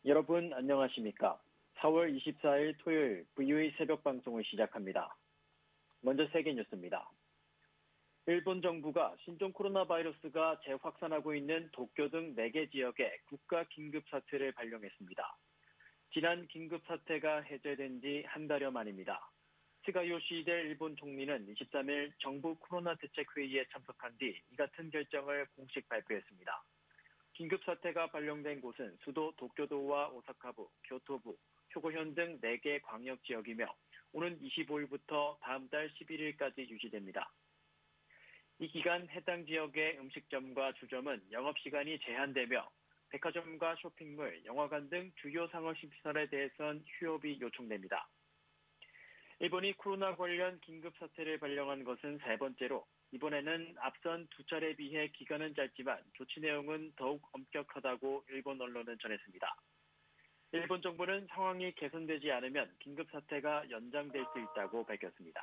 여러분 안녕하십니까? 4월 24일 토요일 VOA 새벽 방송을 시작합니다. 먼저 세계 뉴스입니다. 일본 정부가 신종 코로나 바이러스가 재확산하고 있는 도쿄 등 4개 지역에 국가 긴급 사태를 발령했습니다. 지난 긴급 사태가 해제된 지 한 달여 만입니다. 스가 요시히데 일본 총리는 23일 정부 코로나 대책 회의에 참석한 뒤 이 같은 결정을 공식 발표했습니다. 긴급 사태가 발령된 곳은 수도 도쿄도와 오사카부, 교토부, 효고현 등 4개 광역 지역이며 오는 25일부터 다음 달 11일까지 유지됩니다. 이 기간 해당 지역의 음식점과 주점은 영업시간이 제한되며 백화점과 쇼핑몰, 영화관 등 주요 상업시설에 대해선 휴업이 요청됩니다. 일본이 코로나 관련 긴급 사태를 발령한 것은 3번째로 이번에는 앞선 2차례에 비해 기간은 짧지만 조치 내용은 더욱 엄격하다고 일본 언론은 전했습니다. 일본 정부는 상황이 개선되지 않으면 긴급 사태가 연장될 수 있다고 밝혔습니다.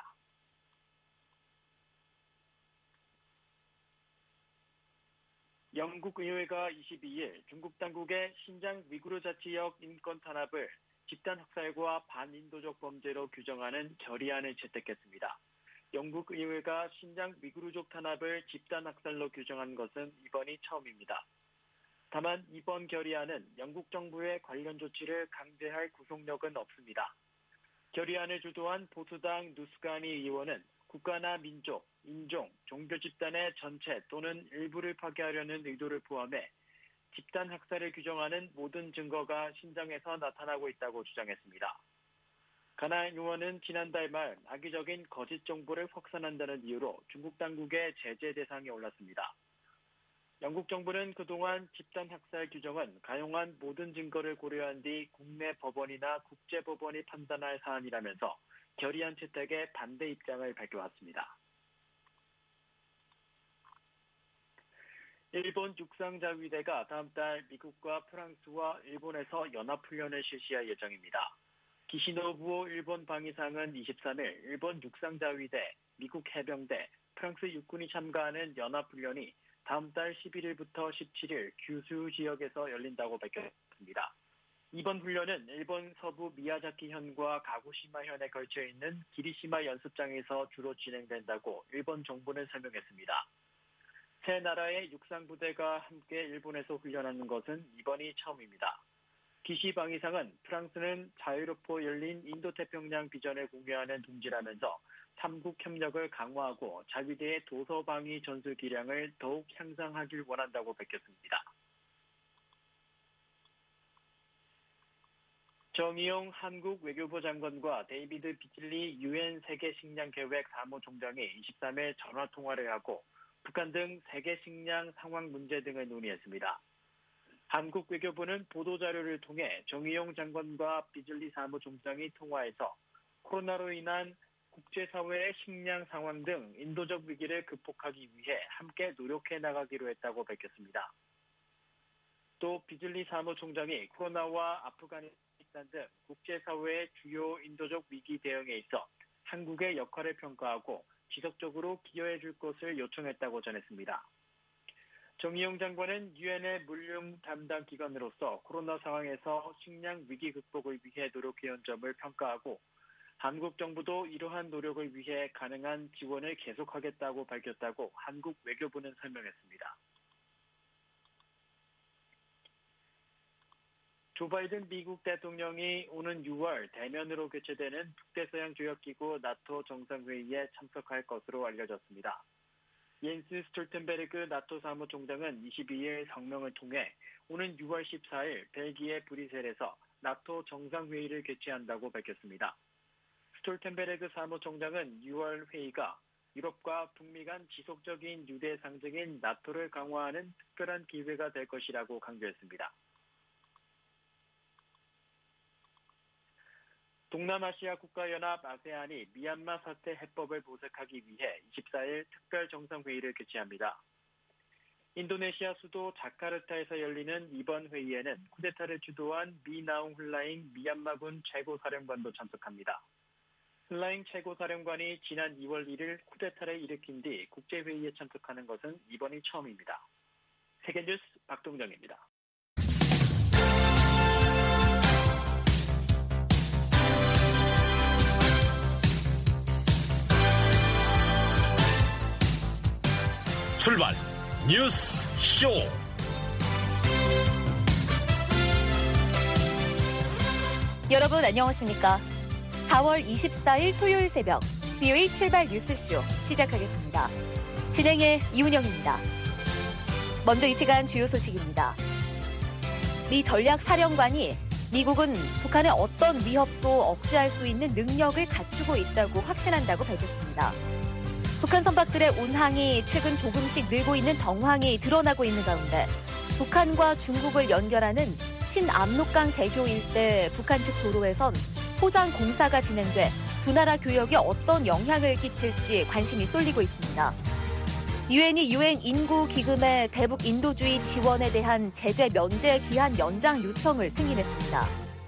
영국 의회가 22일 중국 당국의 신장 위구르 자치역 인권 탄압을 집단 학살과 반인도적 범죄로 규정하는 결의안을 채택했습니다. 영국 의회가 신장 위구르족 탄압을 집단 학살로 규정한 것은 이번이 처음입니다. 다만 이번 결의안은 영국 정부의 관련 조치를 강제할 구속력은 없습니다. 결의안을 주도한 보수당 누스가니 의원은 국가나 민족, 인종, 종교 집단의 전체 또는 일부를 파괴하려는 의도를 포함해 집단 학살을 규정하는 모든 증거가 신장에서 나타나고 있다고 주장했습니다. 가나 의원은 지난달 말 악의적인 거짓 정보를 확산한다는 이유로 중국 당국의 제재 대상에 올랐습니다. 영국 정부는 그동안 집단 학살 규정은 가용한 모든 증거를 고려한 뒤 국내 법원이나 국제법원이 판단할 사안이라면서 결의안 채택에 반대 입장을 밝혀왔습니다. 일본 육상자위대가 다음 달 미국과 프랑스와 일본에서 연합훈련을 실시할 예정입니다. 기시노부오 일본 방위상은 23일 일본 육상자위대, 미국 해병대, 프랑스 육군이 참가하는 연합훈련이 다음 달 11일부터 17일 규슈 지역에서 열린다고 밝혔습니다. 이번 훈련은 일본 서부 미야자키현과 가고시마현에 걸쳐 있는 기리시마 연습장에서 주로 진행된다고 일본 정부는 설명했습니다. 세 나라의 육상부대가 함께 일본에서 훈련하는 것은 이번이 처음입니다. 기시 방위상은 프랑스는 자유롭고 열린 인도태평양 비전을 공유하는 동지라면서 3국 협력을 강화하고 자위대의 도서방위 전술 기량을 더욱 향상하길 원한다고 밝혔습니다. 정의용 한국 외교부 장관과 데이비드 비즐리 유엔 세계식량계획 사무총장이 23일 전화통화를 하고 북한 등 세계 식량 상황 문제 등을 논의했습니다. 한국 외교부는 보도자료를 통해 정의용 장관과 비즐리 사무총장이 통화해서 코로나로 인한 국제사회의 식량 상황 등 인도적 위기를 극복하기 위해 함께 노력해 나가기로 했다고 밝혔습니다. 또 비즐리 사무총장이 코로나와 아프가니스탄 등 국제사회의 주요 인도적 위기 대응에 있어 한국의 역할을 평가하고 지속적으로 기여해 줄 것을 요청했다고 전했습니다. 정의용 장관은 유엔의 물류 담당 기관으로서 코로나 상황에서 식량 위기 극복을 위해 노력해온 점을 평가하고 한국 정부도 이러한 노력을 위해 가능한 지원을 계속하겠다고 밝혔다고 한국 외교부는 설명했습니다. 조 바이든 미국 대통령이 오는 6월 대면으로 개최되는 북대서양조약기구 나토 정상회의에 참석할 것으로 알려졌습니다. 옌스 스톨텐베르그 나토 사무총장은 22일 성명을 통해 오는 6월 14일 벨기에 브뤼셀에서 나토 정상회의를 개최한다고 밝혔습니다. 스톨텐베르그 사무총장은 6월 회의가 유럽과 북미 간 지속적인 유대 상징인 나토를 강화하는 특별한 기회가 될 것이라고 강조했습니다. 동남아시아 국가연합 아세안이 미얀마 사태 해법을 모색하기 위해 24일 특별 정상회의를 개최합니다. 인도네시아 수도 자카르타에서 열리는 이번 회의에는 쿠데타를 주도한 미나웅 훌라잉 미얀마군 최고사령관도 참석합니다. 훌라잉 최고사령관이 지난 2월 1일 쿠데타를 일으킨 뒤 국제회의에 참석하는 것은 이번이 처음입니다. 세계뉴스 박동정입니다. 출발 뉴스 쇼. 여러분 안녕하십니까? 4월 24일 토요일 새벽 VOA 출발 뉴스쇼 시작하겠습니다. 진행의 이훈영입니다. 먼저 이 시간 주요 소식입니다. 미 전략사령관이 미국은 북한의 어떤 위협도 억제할 수 있는 능력을 갖추고 있다고 확신한다고 밝혔습니다. 북한 선박들의 운항이 최근 조금씩 늘고 있는 정황이 드러나고 있는 가운데 북한과 중국을 연결하는 신압록강 대교 일대 북한 측 도로에선 포장 공사가 진행돼 두 나라 교역에 어떤 영향을 끼칠지 관심이 쏠리고 있습니다. 유엔이 유엔 인구기금의 대북 인도주의 지원에 대한 제재 면제 기한 연장 요청을 승인했습니다.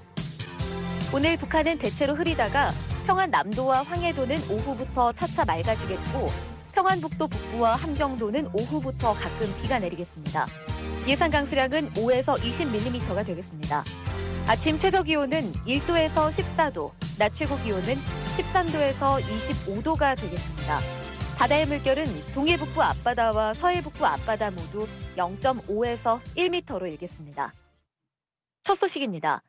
오늘 북한은 대체로 흐리다가 평안남도와 황해도는 오후부터 차차 맑아지겠고 평안북도 북부와 함경도는 오후부터 가끔 비가 내리겠습니다. 예상 강수량은 5에서 20mm가 되겠습니다. 아침 최저기온은 1도에서 14도, 낮 최고기온은 13도에서 25도가 되겠습니다. 바다의 물결은 동해북부 앞바다와 서해북부 앞바다 모두 0.5에서 1m로 일겠습니다. 첫 소식입니다.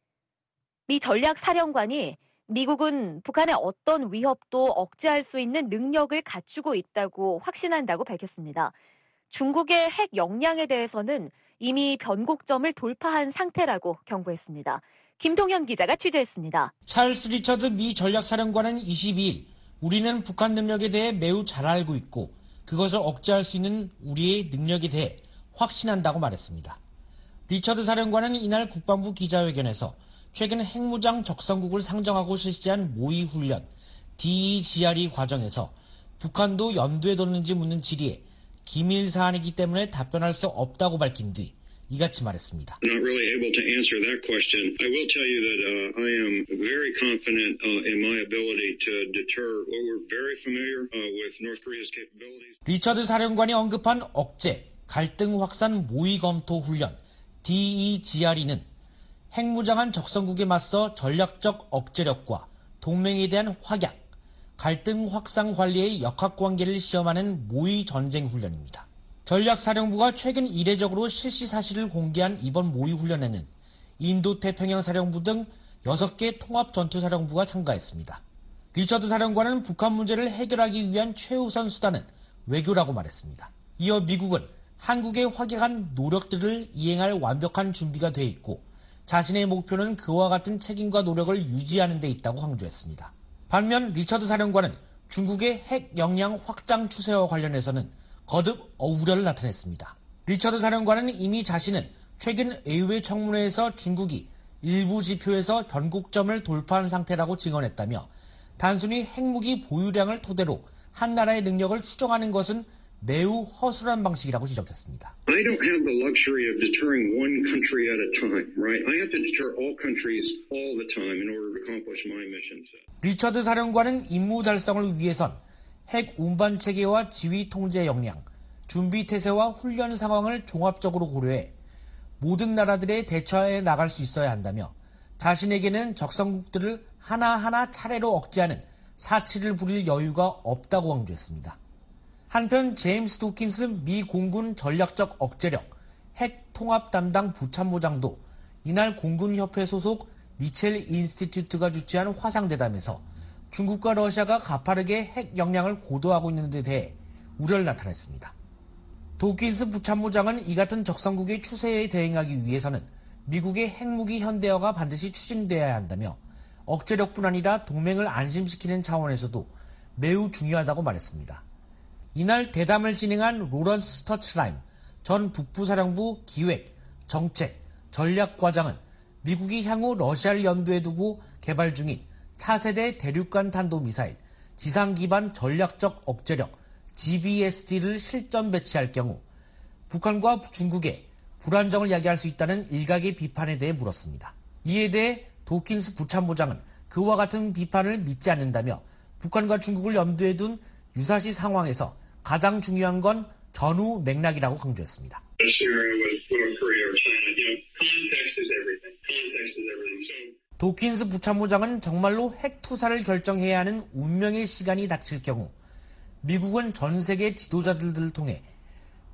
미 전략사령관이 미국은 북한의 어떤 위협도 억제할 수 있는 능력을 갖추고 있다고 확신한다고 밝혔습니다. 중국의 핵 역량에 대해서는 이미 변곡점을 돌파한 상태라고 경고했습니다. 김동현 기자가 취재했습니다. 찰스 리처드 미 전략사령관은 22일 우리는 북한 능력에 대해 매우 잘 알고 있고 그것을 억제할 수 있는 우리의 능력에 대해 확신한다고 말했습니다. 리처드 사령관은 이날 국방부 기자회견에서 최근 핵무장 적성국을 상정하고 실시한 모의훈련 DEGRE 과정에서 북한도 염두에 뒀는지 묻는 질의에 기밀 사안이기 때문에 답변할 수 없다고 밝힌 뒤 이같이 말했습니다. Not really able to answer that question. I will tell you that I am very confident in my ability to deter. We're very familiar with North Korea's capabilities. 리처드 사령관이 언급한 억제, 갈등 확산 모의 검토 훈련 DEGRE는 핵무장한 적성국에 맞서 전략적 억제력과 동맹에 대한 확약, 갈등 확산 관리의 역학관계를 시험하는 모의 전쟁 훈련입니다. 전략사령부가 최근 이례적으로 실시 사실을 공개한 이번 모의 훈련에는 인도태평양사령부 등 6개 통합전투사령부가 참가했습니다. 리처드 사령관은 북한 문제를 해결하기 위한 최우선 수단은 외교라고 말했습니다. 이어 미국은 한국의 확약한 노력들을 이행할 완벽한 준비가 돼 있고 자신의 목표는 그와 같은 책임과 노력을 유지하는 데 있다고 강조했습니다. 반면 리처드 사령관은 중국의 핵 역량 확장 추세와 관련해서는 거듭 우려를 나타냈습니다. 리처드 사령관은 이미 자신은 최근 의회 청문회에서 중국이 일부 지표에서 변곡점을 돌파한 상태라고 증언했다며 단순히 핵무기 보유량을 토대로 한 나라의 능력을 추정하는 것은 매우 허술한 방식이라고 지적했습니다. I don't have the luxury of deterring one country at a time, right? I have to deter all countries all the time in order to accomplish my mission. 리처드 사령관은 임무 달성을 위해선 핵 운반 체계와 지휘 통제 역량, 준비 태세와 훈련 상황을 종합적으로 고려해 모든 나라들의 대처해 나갈 수 있어야 한다며 자신에게는 적성국들을 하나하나 차례로 억제하는 사치를 부릴 여유가 없다고 강조했습니다. 한편 제임스 도킨스 미 공군 전략적 억제력 핵 통합 담당 부참모장도 이날 공군협회 소속 미첼 인스티튜트가 주최한 화상대담에서 중국과 러시아가 가파르게 핵 역량을 고도화하고 있는 데 대해 우려를 나타냈습니다. 도킨스 부참모장은 이 같은 적성국의 추세에 대응하기 위해서는 미국의 핵무기 현대화가 반드시 추진되어야 한다며 억제력뿐 아니라 동맹을 안심시키는 차원에서도 매우 중요하다고 말했습니다. 이날 대담을 진행한 로런스 스터츠라임 전 북부사령부 기획, 정책, 전략과장은 미국이 향후 러시아를 염두에 두고 개발 중인 차세대 대륙간 탄도미사일, 지상기반 전략적 억제력, GBSD를 실전 배치할 경우 북한과 중국의 불안정을 야기할 수 있다는 일각의 비판에 대해 물었습니다. 이에 대해 도킨스 부참모장은 그와 같은 비판을 믿지 않는다며 북한과 중국을 염두에 둔 유사시 상황에서 가장 중요한 건 전후 맥락이라고 강조했습니다. 도킨스 부참모장은 정말로 핵 투사를 결정해야 하는 운명의 시간이 닥칠 경우 미국은 전 세계 지도자들을 통해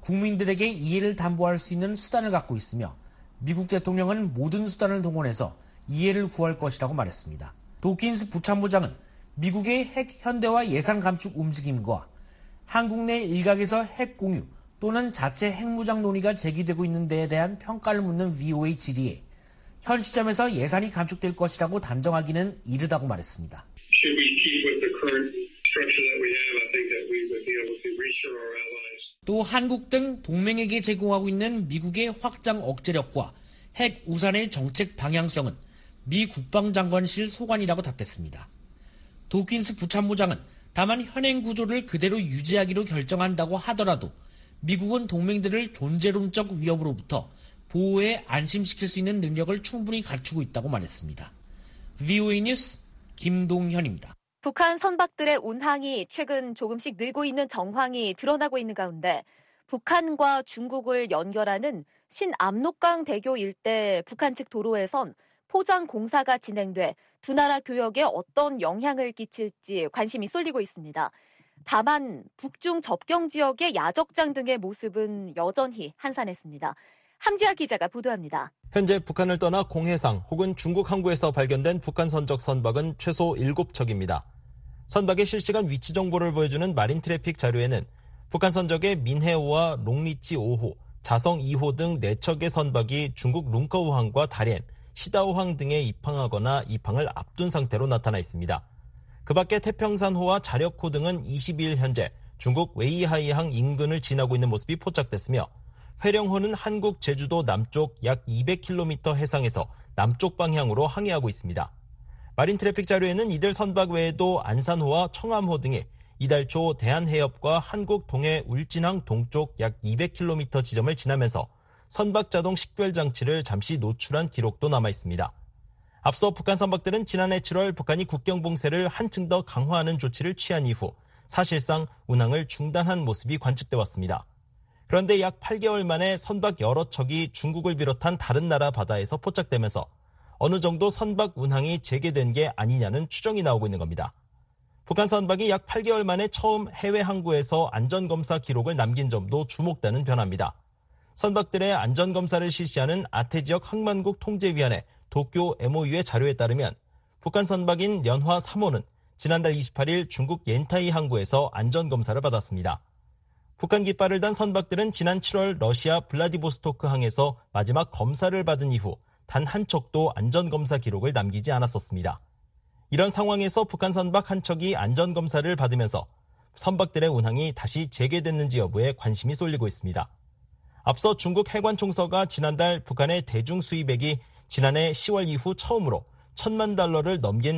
국민들에게 이해를 담보할 수 있는 수단을 갖고 있으며 미국 대통령은 모든 수단을 동원해서 이해를 구할 것이라고 말했습니다. 도킨스 부참모장은 미국의 핵 현대화 예산 감축 움직임과 한국 내 일각에서 핵 공유 또는 자체 핵무장 논의가 제기되고 있는 데에 대한 평가를 묻는 VOA 질의에 현 시점에서 예산이 감축될 것이라고 단정하기는 이르다고 말했습니다. Should we keep with the current structure that we have, I think that we would be able to reassure our allies. 또 한국 등 동맹에게 제공하고 있는 미국의 확장 억제력과 핵 우산의 정책 방향성은 미 국방장관실 소관이라고 답했습니다. 도킨스 부참모장은 다만 현행 구조를 그대로 유지하기로 결정한다고 하더라도 미국은 동맹들을 존재론적 위협으로부터 보호에 안심시킬 수 있는 능력을 충분히 갖추고 있다고 말했습니다. VOA 뉴스 김동현입니다. 북한 선박들의 운항이 최근 조금씩 늘고 있는 정황이 드러나고 있는 가운데 북한과 중국을 연결하는 신압록강 대교 일대 북한 측 도로에선 포장 공사가 진행돼 두 나라 교역에 어떤 영향을 끼칠지 관심이 쏠리고 있습니다. 다만 북중 접경 지역의 야적장 등의 모습은 여전히 한산했습니다. 함지아 기자가 보도합니다. 현재 북한을 떠나 공해상 혹은 중국 항구에서 발견된 북한 선적 선박은 최소 7척입니다. 선박의 실시간 위치 정보를 보여주는 마린 트래픽 자료에는 북한 선적의 민해5와 롱리치 5호, 자성 2호 등 4척의 선박이 중국 룽커우항과 다롄, 시다오항 등에 입항하거나 입항을 앞둔 상태로 나타나 있습니다. 그 밖에 태평산호와 자력호 등은 22일 현재 중국 웨이하이항 인근을 지나고 있는 모습이 포착됐으며 회령호는 한국 제주도 남쪽 약 200km 해상에서 남쪽 방향으로 항해하고 있습니다. 마린 트래픽 자료에는 이들 선박 외에도 안산호와 청암호 등이 이달 초 대한해협과 한국 동해 울진항 동쪽 약 200km 지점을 지나면서 선박 자동 식별 장치를 잠시 노출한 기록도 남아 있습니다. 앞서 북한 선박들은 지난해 7월 북한이 국경 봉쇄를 한층 더 강화하는 조치를 취한 이후 사실상 운항을 중단한 모습이 관측돼 왔습니다. 그런데 약 8개월 만에 선박 여러 척이 중국을 비롯한 다른 나라 바다에서 포착되면서 어느 정도 선박 운항이 재개된 게 아니냐는 추정이 나오고 있는 겁니다. 북한 선박이 약 8개월 만에 처음 해외 항구에서 안전검사 기록을 남긴 점도 주목되는 변화입니다. 선박들의 안전검사를 실시하는 아태지역 항만국 통제위원회 도쿄 MOU의 자료에 따르면 북한 선박인 련화 3호는 지난달 28일 중국 옌타이 항구에서 안전검사를 받았습니다. 북한 깃발을 단 선박들은 지난 7월 러시아 블라디보스토크 항에서 마지막 검사를 받은 이후 단 한 척도 안전검사 기록을 남기지 않았었습니다. 이런 상황에서 북한 선박 한 척이 안전검사를 받으면서 선박들의 운항이 다시 재개됐는지 여부에 관심이 쏠리고 있습니다. 앞서 중국 해관총서가 지난달 북한의 대중 수입액이 지난해 10월 이후 처음으로 1,000만 달러를 넘긴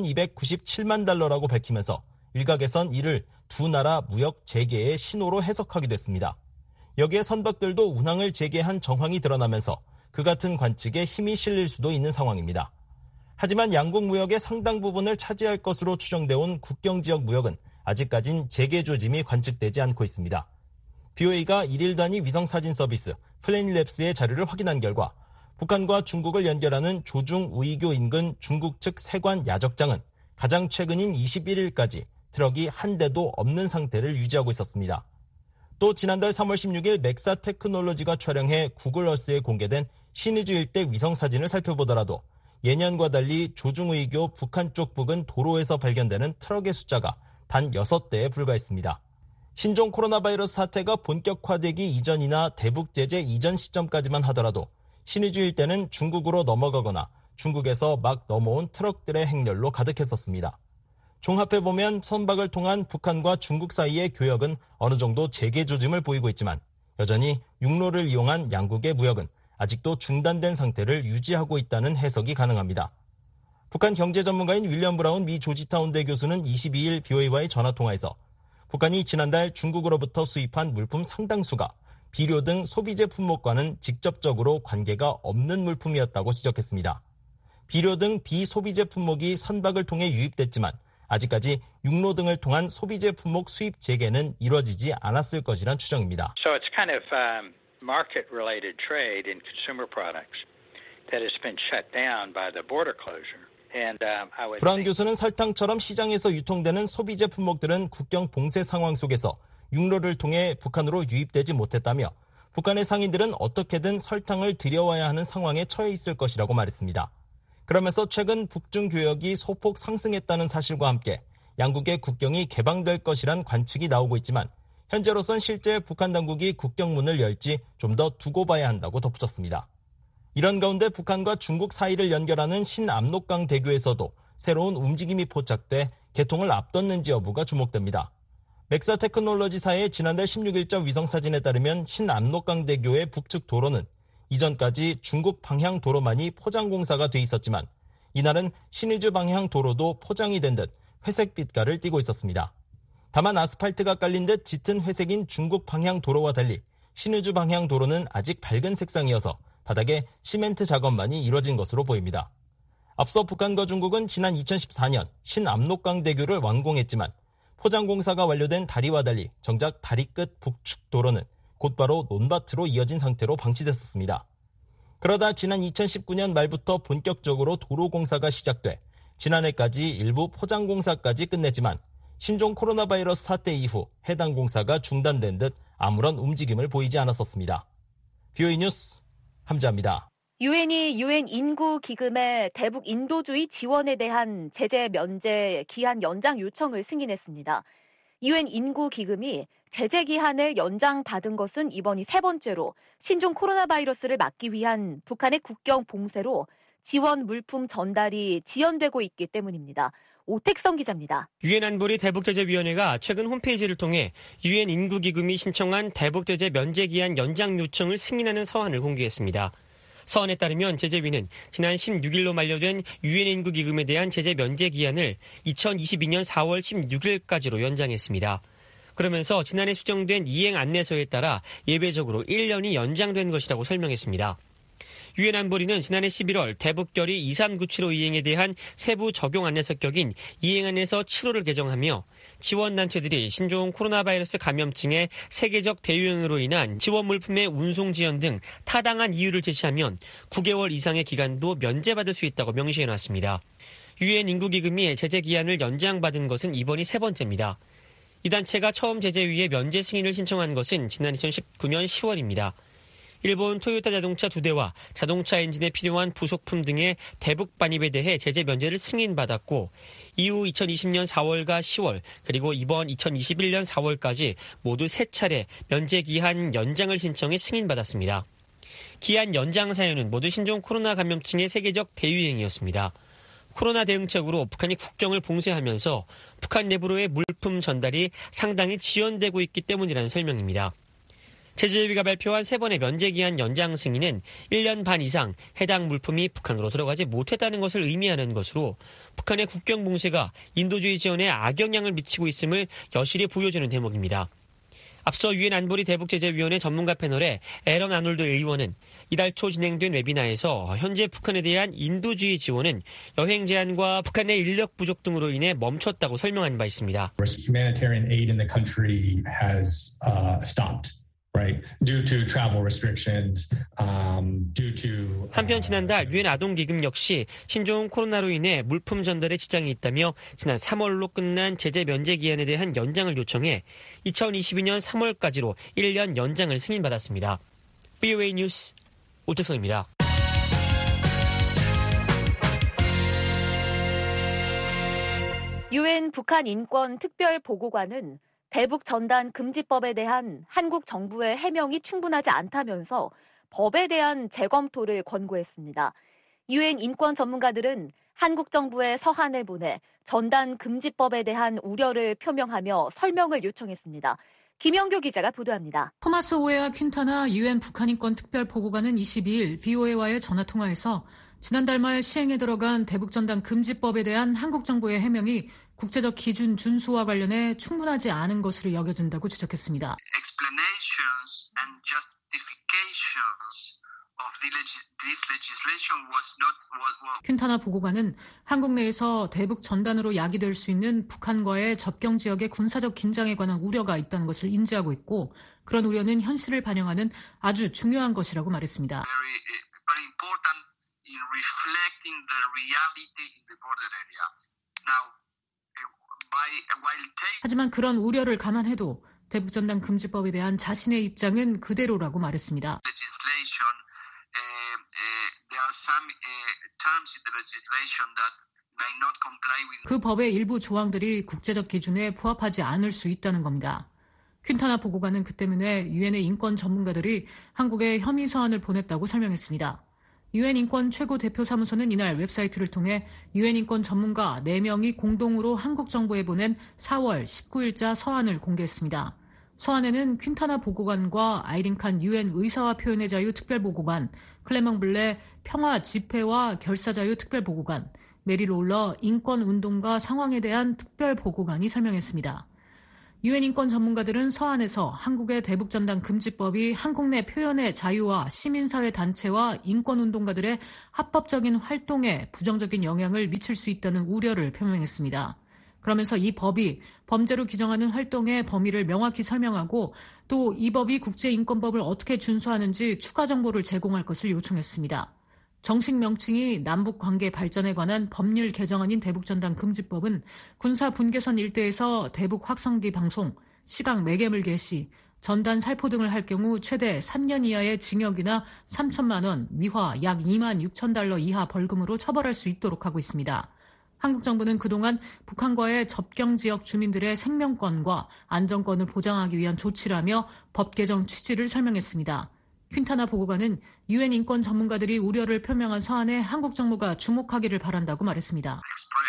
1,297만 달러라고 밝히면서 일각에선 이를 두 나라 무역 재개의 신호로 해석하기도 했습니다. 여기에 선박들도 운항을 재개한 정황이 드러나면서 그 같은 관측에 힘이 실릴 수도 있는 상황입니다. 하지만 양국 무역의 상당 부분을 차지할 것으로 추정되어 온 국경지역 무역은 아직까진 재개 조짐이 관측되지 않고 있습니다. BOA가 1일 단위 위성사진 서비스 플래닛랩스의 자료를 확인한 결과 북한과 중국을 연결하는 조중 우이교 인근 중국 측 세관 야적장은 가장 최근인 21일까지 트럭이 한 대도 없는 상태를 유지하고 있었습니다. 또 지난달 3월 16일 맥사 테크놀로지가 촬영해 구글어스에 공개된 신의주 일대 위성사진을 살펴보더라도 예년과 달리 조중의교 북한 쪽 부근 도로에서 발견되는 트럭의 숫자가 단 6대에 불과했습니다. 신종 코로나 바이러스 사태가 본격화되기 이전이나 대북 제재 이전 시점까지만 하더라도 신의주 일대는 중국으로 넘어가거나 중국에서 막 넘어온 트럭들의 행렬로 가득했었습니다. 종합해보면 선박을 통한 북한과 중국 사이의 교역은 어느 정도 재개 조짐을 보이고 있지만 여전히 육로를 이용한 양국의 무역은 아직도 중단된 상태를 유지하고 있다는 해석이 가능합니다. 북한 경제 전문가인 윌리엄 브라운 미 조지타운대 교수는 22일 BOA와의 전화통화에서 북한이 지난달 중국으로부터 수입한 물품 상당수가 비료 등 소비재 품목과는 직접적으로 관계가 없는 물품이었다고 지적했습니다. 비료 등 비소비재 품목이 선박을 통해 유입됐지만 아직까지 육로 등을 통한 소비재 품목 수입 재개는 이뤄지지 않았을 것이란 추정입니다. So it's kind of market-related trade in consumer products that has been shut down by the border closure. 브라운 교수는 설탕처럼 시장에서 유통되는 소비재 품목들은 국경 봉쇄 상황 속에서 육로를 통해 북한으로 유입되지 못했다며 북한의 상인들은 어떻게든 설탕을 들여와야 하는 상황에 처해 있을 것이라고 말했습니다. 그러면서 최근 북중 교역이 소폭 상승했다는 사실과 함께 양국의 국경이 개방될 것이란 관측이 나오고 있지만 현재로선 실제 북한 당국이 국경문을 열지 좀 더 두고 봐야 한다고 덧붙였습니다. 이런 가운데 북한과 중국 사이를 연결하는 신압록강 대교에서도 새로운 움직임이 포착돼 개통을 앞뒀는지 여부가 주목됩니다. 맥사 테크놀로지사의 지난달 16일자 위성사진에 따르면 신압록강 대교의 북측 도로는 이전까지 중국 방향 도로만이 포장공사가 돼 있었지만 이날은 신의주 방향 도로도 포장이 된 듯 회색 빛깔을 띠고 있었습니다. 다만 아스팔트가 깔린 듯 짙은 회색인 중국 방향 도로와 달리 신의주 방향 도로는 아직 밝은 색상이어서 바닥에 시멘트 작업만이 이뤄진 것으로 보입니다. 앞서 북한과 중국은 지난 2014년 신압록강 대교를 완공했지만 포장공사가 완료된 다리와 달리 정작 다리 끝 북측 도로는 곧바로 논밭으로 이어진 상태로 방치됐었습니다. 그러다 지난 2019년 말부터 본격적으로 도로공사가 시작돼 지난해까지 일부 포장공사까지 끝냈지만 신종 코로나 바이러스 사태 이후 해당 공사가 중단된 듯 아무런 움직임을 보이지 않았었습니다. VOA 뉴스 함자입니다. 유엔이 유엔 인구 기금의 대북 인도주의 지원에 대한 제재 면제 기한 연장 요청을 승인했습니다. 유엔 인구 기금이 제재 기한을 연장받은 것은 이번이 세 번째로 신종 코로나 바이러스를 막기 위한 북한의 국경 봉쇄로 지원 물품 전달이 지연되고 있기 때문입니다. 오택성 기자입니다. 유엔 안보리 대북제재위원회가 최근 홈페이지를 통해 유엔 인구기금이 신청한 대북제재 면제기한 연장 요청을 승인하는 서한을 공개했습니다. 서한에 따르면 제재위는 지난 16일로 만료된 유엔 인구기금에 대한 제재 면제 기한을 2022년 4월 16일까지로 연장했습니다. 그러면서 지난해 수정된 이행 안내서에 따라 예외적으로 1년이 연장된 것이라고 설명했습니다. 유엔 안보리는 지난해 11월 대북결의 2397호 이행에 대한 세부 적용 안내서 격인 이행안내서 7호를 개정하며 지원단체들이 신종 코로나 바이러스 감염증의 세계적 대유행으로 인한 지원 물품의 운송 지연 등 타당한 이유를 제시하면 9개월 이상의 기간도 면제받을 수 있다고 명시해놨습니다. 유엔 인구기금이 제재 기한을 연장받은 것은 이번이 세 번째입니다. 이 단체가 처음 제재위에 면제 승인을 신청한 것은 지난 2019년 10월입니다. 일본 토요타 자동차 2대와 자동차 엔진에 필요한 부속품 등의 대북 반입에 대해 제재 면제를 승인받았고 이후 2020년 4월과 10월 그리고 이번 2021년 4월까지 모두 3차례 면제 기한 연장을 신청해 승인받았습니다. 기한 연장 사유는 모두 신종 코로나 감염증의 세계적 대유행이었습니다. 코로나 대응책으로 북한이 국경을 봉쇄하면서 북한 내부로의 물품 전달이 상당히 지연되고 있기 때문이라는 설명입니다. 제재위가 발표한 3번의 면제기한 연장 승인은 1년 반 이상 해당 물품이 북한으로 들어가지 못했다는 것을 의미하는 것으로 북한의 국경 봉쇄가 인도주의 지원에 악영향을 미치고 있음을 여실히 보여주는 대목입니다. 앞서 유엔 안보리 대북제재위원회 전문가 패널의 에런 아놀드 의원은 이달 초 진행된 웨비나에서 현재 북한에 대한 인도주의 지원은 여행 제한과 북한의 인력 부족 등으로 인해 멈췄다고 설명한 바 있습니다. Humanitarian aid in the country has stopped. Due to travel restrictions, due to 한편 지난달 유엔 아동기금 역시 신종 코로나로 인해 물품 전달에 지장이 있다며 지난 3월로 끝난 제재 면제 기한에 대한 연장을 요청해 2022년 3월까지로 1년 연장을 승인받았습니다. VOA 뉴스 오택성입니다. 유엔 북한 인권 특별 보고관은 대북 전단 금지법에 대한 한국 정부의 해명이 충분하지 않다면서 법에 대한 재검토를 권고했습니다. 유엔 인권 전문가들은 한국 정부에 서한을 보내 전단 금지법에 대한 우려를 표명하며 설명을 요청했습니다. 김영교 기자가 보도합니다. 토마스 오에아 퀸타나 유엔 북한 인권 특별 보고관은 22일 VOA와의 전화통화에서 지난달 말 시행에 들어간 대북 전단 금지법에 대한 한국 정부의 해명이 국제적 기준 준수와 관련해 충분하지 않은 것으로 여겨진다고 지적했습니다. Explanations and justifications of this legislation was not. 퀸타나 보고관은 한국 내에서 대북 전단으로 야기될 수 있는 북한과의 접경 지역의 군사적 긴장에 관한 우려가 있다는 것을 인지하고 있고 그런 우려는 현실을 반영하는 아주 중요한 것이라고 말했습니다. Very important in reflecting the reality in the border area. Now, 하지만 그런 우려를 감안해도 대북전단 금지법에 대한 자신의 입장은 그대로라고 말했습니다. 그 법의 일부 조항들이 국제적 기준에 부합하지 않을 수 있다는 겁니다. 퀸타나 보고관은 그 때문에 유엔의 인권 전문가들이 한국에 혐의 서한을 보냈다고 설명했습니다. 유엔 인권 최고 대표 사무소는 이날 웹사이트를 통해 유엔 인권 전문가 4명이 공동으로 한국 정부에 보낸 4월 19일자 서한을 공개했습니다. 서한에는 퀸타나 보고관과 아이린 칸 유엔 의사와 표현의 자유 특별보고관, 클레멍 블레 평화 집회와 결사자유 특별보고관, 메리 롤러 인권운동가 상황에 대한 특별보고관이 설명했습니다. 유엔 인권 전문가들은 서한에서 한국의 대북전단 금지법이 한국 내 표현의 자유와 시민사회 단체와 인권운동가들의 합법적인 활동에 부정적인 영향을 미칠 수 있다는 우려를 표명했습니다. 그러면서 이 법이 범죄로 규정하는 활동의 범위를 명확히 설명하고 또 이 법이 국제인권법을 어떻게 준수하는지 추가 정보를 제공할 것을 요청했습니다. 정식 명칭이 남북관계 발전에 관한 법률 개정안인 대북전단 금지법은 군사 분계선 일대에서 대북 확성기 방송, 시각 매개물 개시, 전단 살포 등을 할 경우 최대 3년 이하의 징역이나 3천만 원, 미화 약 2만 6천 달러 이하 벌금으로 처벌할 수 있도록 하고 있습니다. 한국 정부는 그동안 북한과의 접경 지역 주민들의 생명권과 안전권을 보장하기 위한 조치라며 법 개정 취지를 설명했습니다. 퀸타나 보고관은 유엔 인권 전문가들이 우려를 표명한 서한에 한국 정부가 주목하기를 바란다고 말했습니다.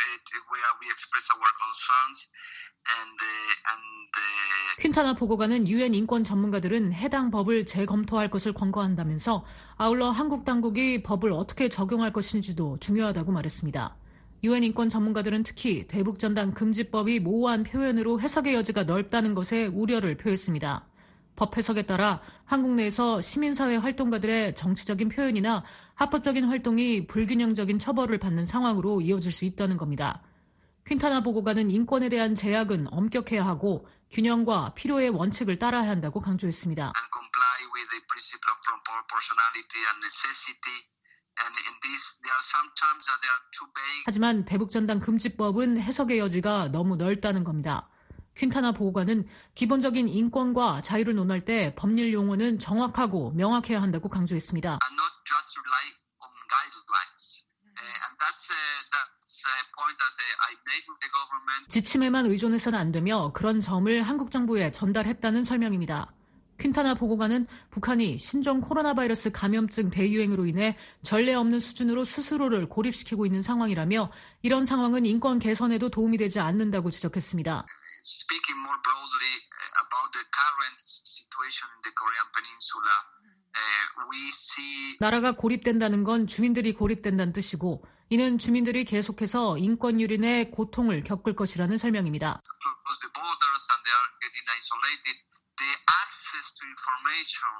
퀸타나 보고관은 유엔 인권 전문가들은 해당 법을 재검토할 것을 권고한다면서 아울러 한국 당국이 법을 어떻게 적용할 것인지도 중요하다고 말했습니다. 유엔 인권 전문가들은 특히 대북전단 금지법이 모호한 표현으로 해석의 여지가 넓다는 것에 우려를 표했습니다. 법 해석에 따라 한국 내에서 시민사회 활동가들의 정치적인 표현이나 합법적인 활동이 불균형적인 처벌을 받는 상황으로 이어질 수 있다는 겁니다. 퀸타나 보고관은 인권에 대한 제약은 엄격해야 하고 균형과 필요의 원칙을 따라야 한다고 강조했습니다. 하지만 대북전단 금지법은 해석의 여지가 너무 넓다는 겁니다. 퀸타나 보고관은 기본적인 인권과 자유를 논할 때 법률 용어는 정확하고 명확해야 한다고 강조했습니다. 지침에만 의존해서는 안 되며 그런 점을 한국 정부에 전달했다는 설명입니다. 퀸타나 보고관은 북한이 신종 코로나 바이러스 감염증 대유행으로 인해 전례 없는 수준으로 스스로를 고립시키고 있는 상황이라며 이런 상황은 인권 개선에도 도움이 되지 않는다고 지적했습니다. Speaking more broadly about the current situation in the Korean Peninsula, we see 나라가 고립된다는 건 주민들이 고립된다는 뜻이고 이는 주민들이 계속해서 인권 유린의 고통을 겪을 것이라는 설명입니다. close the borders and they are getting isolated. The access to information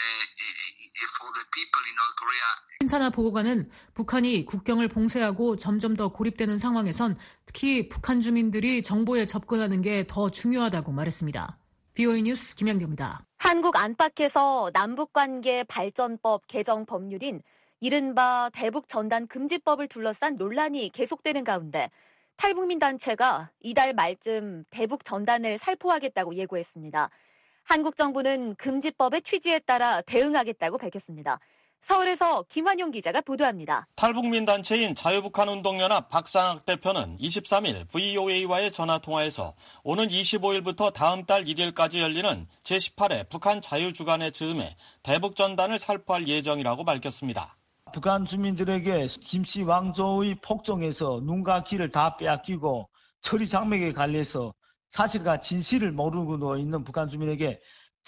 for the people in North Korea. 퀸타나 보고관은 북한이 국경을 봉쇄하고 점점 더 고립되는 상황에선 특히 북한 주민들이 정보에 접근하는 게 더 중요하다고 말했습니다. VOA 뉴스 김영경입니다. 한국 안팎에서 남북관계 발전법 개정 법률인 이른바 대북전단 금지법을 둘러싼 논란이 계속되는 가운데 탈북민 단체가 이달 말쯤 대북전단을 살포하겠다고 예고했습니다. 한국 정부는 금지법의 취지에 따라 대응하겠다고 밝혔습니다. 서울에서 김환용 기자가 보도합니다. 탈북민 단체인 자유북한운동연합 박상학 대표는 23일 VOA와의 전화통화에서 오는 25일부터 다음 달 1일까지 열리는 제18회 북한 자유주간의 즈음에 대북전단을 살포할 예정이라고 밝혔습니다. 북한 주민들에게 김씨 왕조의 폭정에서 눈과 귀를 다 빼앗기고 처리 장맥에 갈려서 사실과 진실을 모르고 있는 북한 주민에게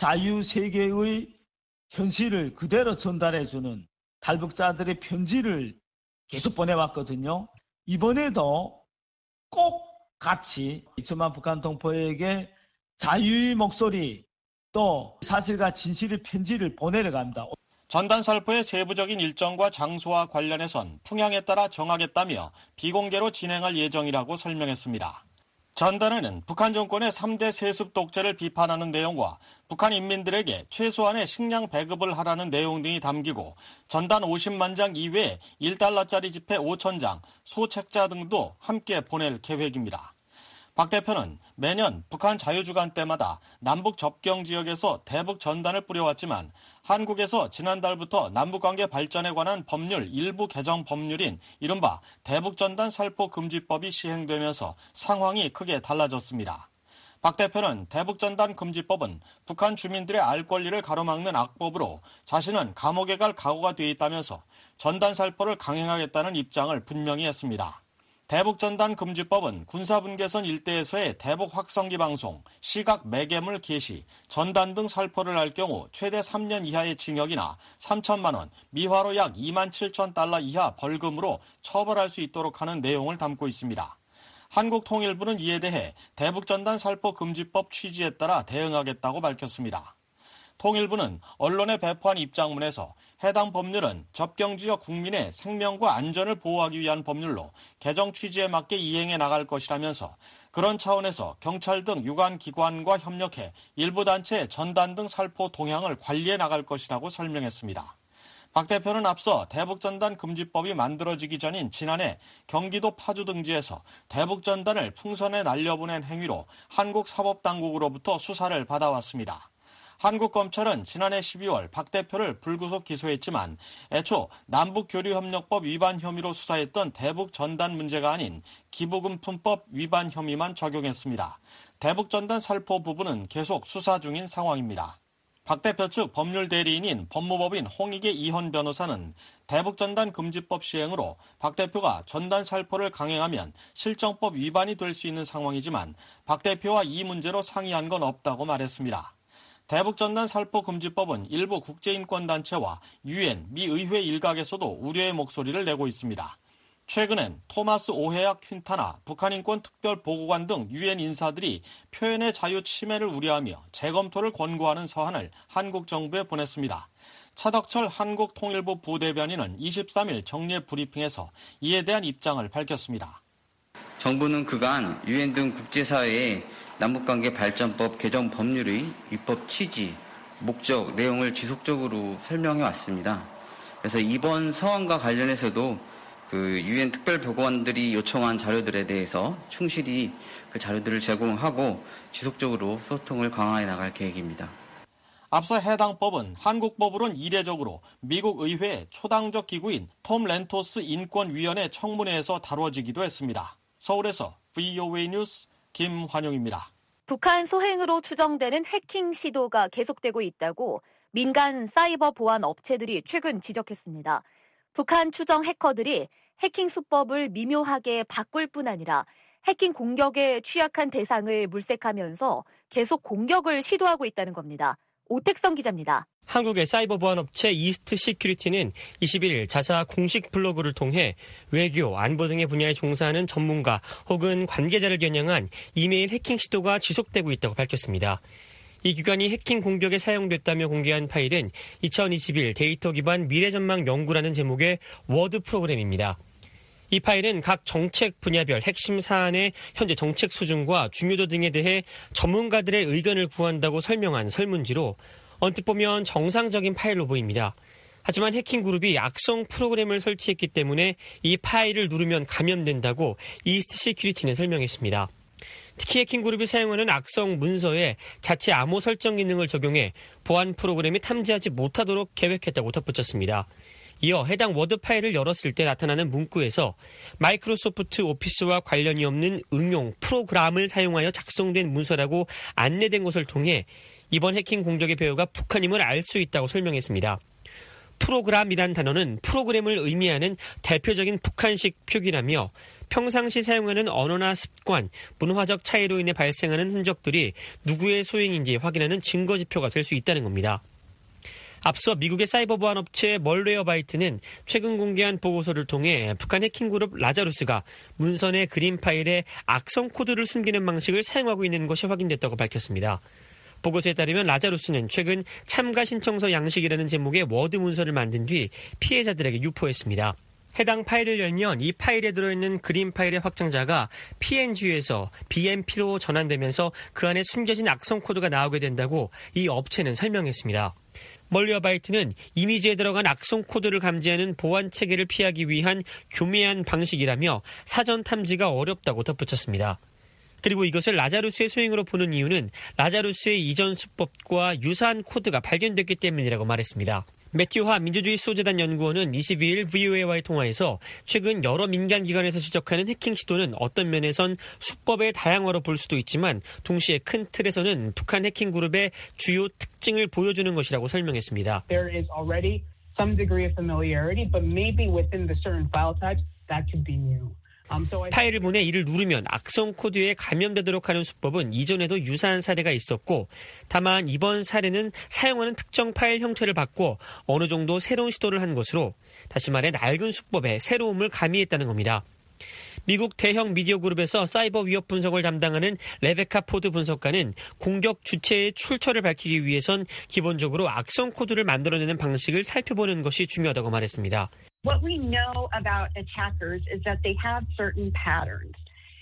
자유세계의 현실을 그대로 전달해주는 탈북자들의 편지를 계속 보내왔거든요. 이번에도 꼭 같이 2천만 북한 동포에게 자유의 목소리 또 사실과 진실의 편지를 보내려고 합니다. 전단 살포의 세부적인 일정과 장소와 관련해선 풍향에 따라 정하겠다며 비공개로 진행할 예정이라고 설명했습니다. 전단에는 북한 정권의 3대 세습 독재를 비판하는 내용과 북한 인민들에게 최소한의 식량 배급을 하라는 내용 등이 담기고 전단 50만 장 이외에 1달러짜리 지폐 5,000장, 소책자 등도 함께 보낼 계획입니다. 박 대표는 매년 북한 자유주간 때마다 남북 접경 지역에서 대북 전단을 뿌려왔지만 한국에서 지난달부터 남북관계 발전에 관한 법률 일부 개정 법률인 이른바 대북전단 살포 금지법이 시행되면서 상황이 크게 달라졌습니다. 박 대표는 대북전단 금지법은 북한 주민들의 알 권리를 가로막는 악법으로 자신은 감옥에 갈 각오가 돼 있다면서 전단 살포를 강행하겠다는 입장을 분명히 했습니다. 대북전단 금지법은 군사분계선 일대에서의 대북 확성기 방송, 시각 매개물 게시, 전단 등 살포를 할 경우 최대 3년 이하의 징역이나 3천만 원, 미화로 약 2만 7천 달러 이하 벌금으로 처벌할 수 있도록 하는 내용을 담고 있습니다. 한국통일부는 이에 대해 대북전단 살포 금지법 취지에 따라 대응하겠다고 밝혔습니다. 통일부는 언론에 배포한 입장문에서 해당 법률은 접경지역 국민의 생명과 안전을 보호하기 위한 법률로 개정 취지에 맞게 이행해 나갈 것이라면서 그런 차원에서 경찰 등 유관기관과 협력해 일부 단체의 전단 등 살포 동향을 관리해 나갈 것이라고 설명했습니다. 박 대표는 앞서 대북전단 금지법이 만들어지기 전인 지난해 경기도 파주 등지에서 대북전단을 풍선에 날려보낸 행위로 한국사법당국으로부터 수사를 받아왔습니다. 한국검찰은 지난해 12월 박 대표를 불구속 기소했지만 애초 남북교류협력법 위반 혐의로 수사했던 대북전단 문제가 아닌 기부금품법 위반 혐의만 적용했습니다. 대북전단 살포 부분은 계속 수사 중인 상황입니다. 박 대표 측 법률 대리인인 법무법인 홍익의 이현 변호사는 대북전단 금지법 시행으로 박 대표가 전단 살포를 강행하면 실정법 위반이 될 수 있는 상황이지만 박 대표와 이 문제로 상의한 건 없다고 말했습니다. 대북전단 살포 금지법은 일부 국제인권단체와 유엔, 미 의회 일각에서도 우려의 목소리를 내고 있습니다. 최근엔 토마스 오헤아 퀸타나 북한인권특별보고관 등 유엔 인사들이 표현의 자유 침해를 우려하며 재검토를 권고하는 서한을 한국 정부에 보냈습니다. 차덕철 한국통일부 부대변인은 23일 정례 브리핑에서 이에 대한 입장을 밝혔습니다. 정부는 그간 유엔 등 국제사회에 남북관계 발전법 개정 법률의 입법 취지, 목적, 내용을 지속적으로 설명해 왔습니다. 그래서 이번 서한과 관련해서도 유엔 특별보고관들이 요청한 자료들에 대해서 충실히 그 자료들을 제공하고 지속적으로 소통을 강화해 나갈 계획입니다. 앞서 해당 법은 한국법으로는 이례적으로 미국 의회 초당적 기구인 톰 렌토스 인권위원회 청문회에서 다뤄지기도 했습니다. 서울에서 VOA 뉴스 김환용입니다. 북한 소행으로 추정되는 해킹 시도가 계속되고 있다고 민간 사이버 보안 업체들이 최근 지적했습니다. 북한 추정 해커들이 해킹 수법을 미묘하게 바꿀 뿐 아니라 해킹 공격에 취약한 대상을 물색하면서 계속 공격을 시도하고 있다는 겁니다. 오택성 기자입니다. 한국의 사이버 보안 업체 이스트 시큐리티는 21일 자사 공식 블로그를 통해 외교, 안보 등의 분야에 종사하는 전문가 혹은 관계자를 겨냥한 이메일 해킹 시도가 지속되고 있다고 밝혔습니다. 이 기관이 해킹 공격에 사용됐다며 공개한 파일은 2021 데이터 기반 미래전망 연구라는 제목의 워드 프로그램입니다. 이 파일은 각 정책 분야별 핵심 사안의 현재 정책 수준과 중요도 등에 대해 전문가들의 의견을 구한다고 설명한 설문지로 언뜻 보면 정상적인 파일로 보입니다. 하지만 해킹 그룹이 악성 프로그램을 설치했기 때문에 이 파일을 누르면 감염된다고 이스트 시큐리티는 설명했습니다. 특히 해킹 그룹이 사용하는 악성 문서에 자체 암호 설정 기능을 적용해 보안 프로그램이 탐지하지 못하도록 계획했다고 덧붙였습니다. 이어 해당 워드 파일을 열었을 때 나타나는 문구에서 마이크로소프트 오피스와 관련이 없는 응용 프로그램을 사용하여 작성된 문서라고 안내된 것을 통해 이번 해킹 공격의 배후가 북한임을 알 수 있다고 설명했습니다. 프로그램이란 단어는 프로그램을 의미하는 대표적인 북한식 표기라며 평상시 사용하는 언어나 습관, 문화적 차이로 인해 발생하는 흔적들이 누구의 소행인지 확인하는 증거 지표가 될 수 있다는 겁니다. 앞서 미국의 사이버 보안 업체 멀웨어바이트는 최근 공개한 보고서를 통해 북한 해킹 그룹 라자루스가 문서 내 그림 파일에 악성 코드를 숨기는 방식을 사용하고 있는 것이 확인됐다고 밝혔습니다. 보고서에 따르면 라자루스는 최근 참가 신청서 양식이라는 제목의 워드 문서를 만든 뒤 피해자들에게 유포했습니다. 해당 파일을 열면 이 파일에 들어있는 그림 파일의 확장자가 PNG에서 BMP로 전환되면서 그 안에 숨겨진 악성 코드가 나오게 된다고 이 업체는 설명했습니다. 멀웨어바이트는 이미지에 들어간 악성 코드를 감지하는 보안 체계를 피하기 위한 교묘한 방식이라며 사전 탐지가 어렵다고 덧붙였습니다. 그리고 이것을 라자루스의 소행으로 보는 이유는 라자루스의 이전 수법과 유사한 코드가 발견됐기 때문이라고 말했습니다. 매튜 하 민주주의 수호재단 연구원은 22일 VOA와의 통화에서 최근 여러 민간기관에서 지적하는 해킹 시도는 어떤 면에선 수법의 다양화로 볼 수도 있지만 동시에 큰 틀에서는 북한 해킹 그룹의 주요 특징을 보여주는 것이라고 설명했습니다. There is already some degree of familiarity, but maybe within the certain file types that could be new. 파일을 보내 이를 누르면 악성 코드에 감염되도록 하는 수법은 이전에도 유사한 사례가 있었고 다만 이번 사례는 사용하는 특정 파일 형태를 바꿔 어느 정도 새로운 시도를 한 것으로 다시 말해 낡은 수법에 새로움을 가미했다는 겁니다. 미국 대형 미디어 그룹에서 사이버 위협 분석을 담당하는 레베카 포드 분석가는 공격 주체의 출처를 밝히기 위해선 기본적으로 악성 코드를 만들어내는 방식을 살펴보는 것이 중요하다고 말했습니다. What we know about attackers is that they have certain patterns.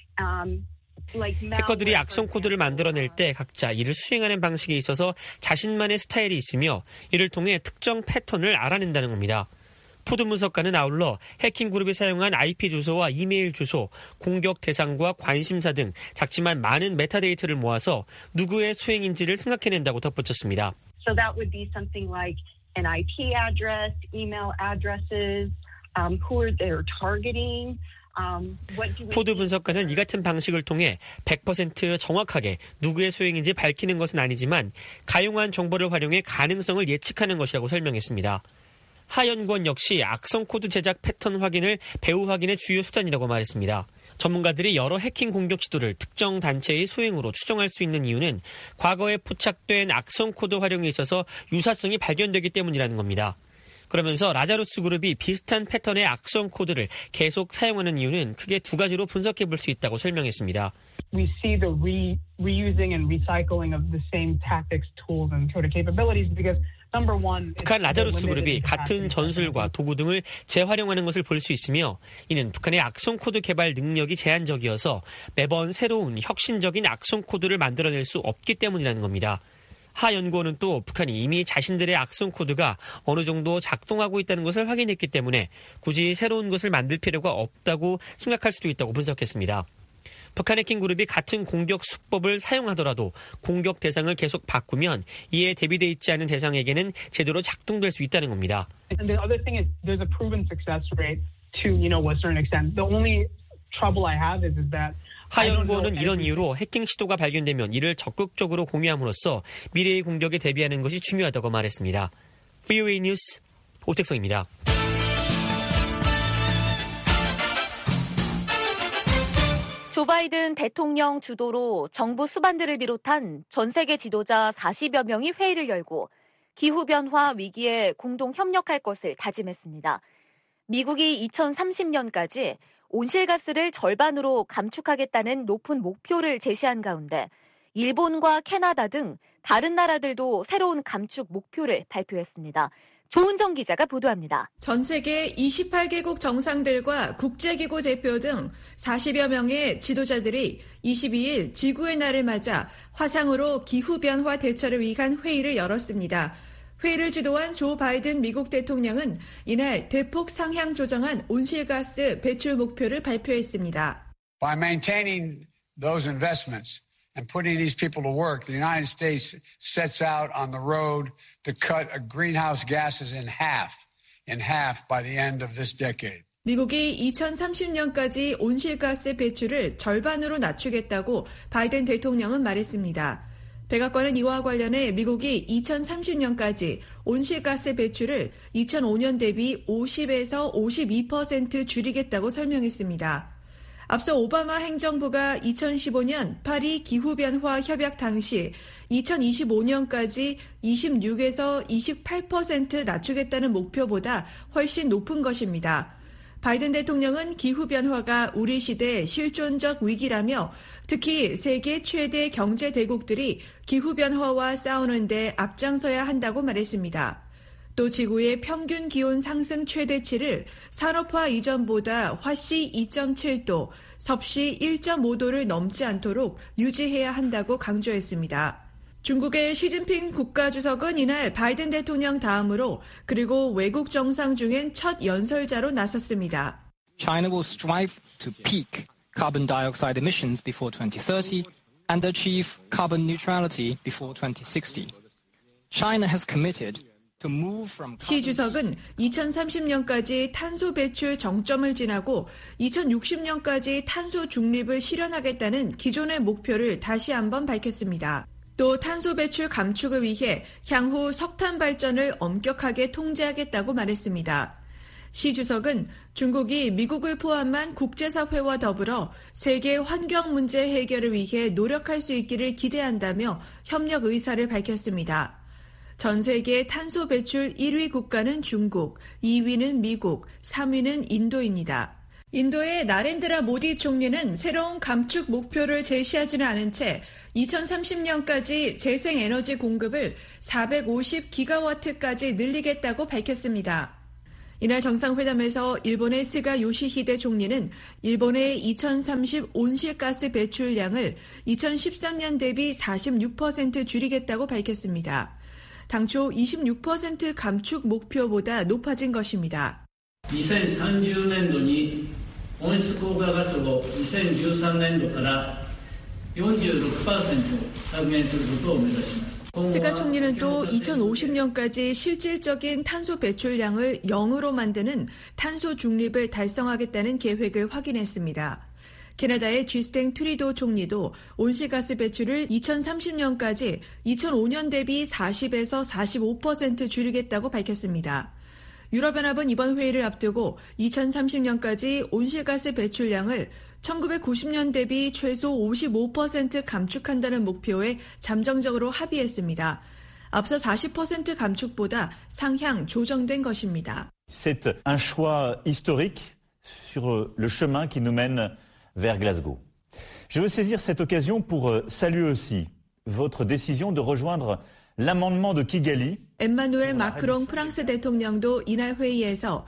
해커들이 악성 코드를 만들어낼 때 각자 이를 수행하는 방식에 있어서 자신만의 스타일이 있으며 이를 통해 특정 패턴을 알아낸다는 겁니다. 포드 분석가는 아울러 해킹 그룹이 사용한 IP 주소와 이메일 주소, 공격 대상과 관심사 등 작지만 많은 메타데이터를 모아서 누구의 소행인지를 생각해낸다고 덧붙였습니다. So that would be something like an IP address, email addresses, who they're targeting. 포드 분석가는 이 같은 방식을 통해 100% 정확하게 누구의 소행인지 밝히는 것은 아니지만 가용한 정보를 활용해 가능성을 예측하는 것이라고 설명했습니다. 하 연구원 역시 악성 코드 제작 패턴 확인을 배후 확인의 주요 수단이라고 말했습니다. 전문가들이 여러 해킹 공격 시도를 특정 단체의 소행으로 추정할 수 있는 이유는 과거에 포착된 악성 코드 활용에 있어서 유사성이 발견되기 때문이라는 겁니다. 그러면서 라자루스 그룹이 비슷한 패턴의 악성 코드를 계속 사용하는 이유는 크게 두 가지로 분석해 볼 수 있다고 설명했습니다. We see the reusing and recycling of the same tactics, tools, and coded capabilities because 북한 라자루스 그룹이 같은 전술과 도구 등을 재활용하는 것을 볼 수 있으며 이는 북한의 악성 코드 개발 능력이 제한적이어서 매번 새로운 혁신적인 악성 코드를 만들어낼 수 없기 때문이라는 겁니다. 하 연구원은 또 북한이 이미 자신들의 악성 코드가 어느 정도 작동하고 있다는 것을 확인했기 때문에 굳이 새로운 것을 만들 필요가 없다고 생각할 수도 있다고 분석했습니다. 북한 해킹 그룹이 같은 공격 수법을 사용하더라도 공격 대상을 계속 바꾸면 이에 대비되어 있지 않은 대상에게는 제대로 작동될 수 있다는 겁니다. And the other thing is there's a proven success rate to, a certain extent. The only trouble I have is that 하 연구원은 이런 이유로 해킹 시도가 발견되면 이를 적극적으로 공유함으로써 미래의 공격에 대비하는 것이 중요하다고 말했습니다. VOA 뉴스 오택성입니다. 조 바이든 대통령 주도로 정부 수반들을 비롯한 전 세계 지도자 40여 명이 회의를 열고 기후변화 위기에 공동 협력할 것을 다짐했습니다. 미국이 2030년까지 온실가스를 절반으로 감축하겠다는 높은 목표를 제시한 가운데 일본과 캐나다 등 다른 나라들도 새로운 감축 목표를 발표했습니다. 조은정 기자가 보도합니다. 전 세계 28개국 정상들과 국제기구 대표 등 40여 명의 지도자들이 22일 지구의 날을 맞아 화상으로 기후변화 대처를 위한 회의를 열었습니다. 회의를 주도한 조 바이든 미국 대통령은 이날 대폭 상향 조정한 온실가스 배출 목표를 발표했습니다. By maintaining those investments and putting these people to work, the United States sets out on the road to cut greenhouse gases in half by the end of this decade. 미국이 2030년까지 온실가스 배출을 절반으로 낮추겠다고 바이든 대통령은 말했습니다. 백악관은 이와 관련해 미국이 2030년까지 온실가스 배출을 2005년 대비 50에서 52% 줄이겠다고 설명했습니다. 앞서 오바마 행정부가 2015년 파리 기후변화 협약 당시 2025년까지 26에서 28% 낮추겠다는 목표보다 훨씬 높은 것입니다. 바이든 대통령은 기후변화가 우리 시대의 실존적 위기라며 특히 세계 최대 경제 대국들이 기후변화와 싸우는 데 앞장서야 한다고 말했습니다. 또 지구의 평균 기온 상승 최대치를 산업화 이전보다 화씨 2.7도, 섭씨 1.5도를 넘지 않도록 유지해야 한다고 강조했습니다. 중국의 시진핑 국가주석은 이날 바이든 대통령 다음으로 그리고 외국 정상 중엔 첫 연설자로 나섰습니다. China will strive to peak carbon dioxide emissions before 2030 and achieve carbon neutrality before 2060. China has committed to move from 시 주석은 2030년까지 탄소 배출 정점을 지나고 2060년까지 탄소 중립을 실현하겠다는 기존의 목표를 다시 한번 밝혔습니다. 또 탄소 배출 감축을 위해 향후 석탄 발전을 엄격하게 통제하겠다고 말했습니다. 시 주석은 중국이 미국을 포함한 국제사회와 더불어 세계 환경 문제 해결을 위해 노력할 수 있기를 기대한다며 협력 의사를 밝혔습니다. 전 세계 탄소 배출 1위 국가는 중국, 2위는 미국, 3위는 인도입니다. 인도의 나렌드라 모디 총리는 새로운 감축 목표를 제시하지는 않은 채 2030년까지 재생에너지 공급을 450기가와트까지 늘리겠다고 밝혔습니다. 이날 정상회담에서 일본의 스가 요시히데 총리는 일본의 2030 온실가스 배출량을 2013년 대비 46% 줄이겠다고 밝혔습니다. 당초 26% 감축 목표보다 높아진 것입니다. 2030年度に温室効果ガスを2013年度から 46% 削減することを目指します。 스가 총리는 또 2050년까지 실질적인 탄소 배출량을 0으로 만드는 탄소 중립을 달성하겠다는 계획을 확인했습니다. 캐나다의 주스틴 트루도 총리도 온실가스 배출을 2030년까지 2005년 대비 40에서 45% 줄이겠다고 밝혔습니다. 유럽연합은 이번 회의를 앞두고 2030년까지 온실가스 배출량을 1990년 대비 최소 55% 감축한다는 목표에 잠정적으로 합의했습니다. 앞서 40% 감축보다 상향 조정된 것입니다. C'est un choix historique sur le chemin qui nous mène vers Glasgow. Je veux saisir cette occasion pour saluer aussi votre décision de rejoindre l'amendement de Kigali. 엠마누엘 마크롱 프랑스 대통령도 이날 회의에서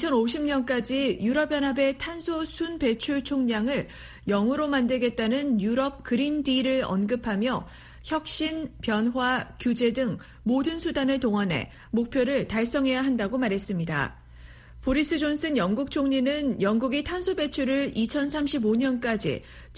2050년까지 유럽연합의 탄소 순 배출 총량을 0으로 만들겠다는 유럽 그린 딜을 언급하며 혁신, 변화, 규제 등 모든 수단을 동원해 목표를 달성해야 한다고 말했습니다. 보리스 존슨 영국 총리는 영국이 탄소 배출을 2035년까지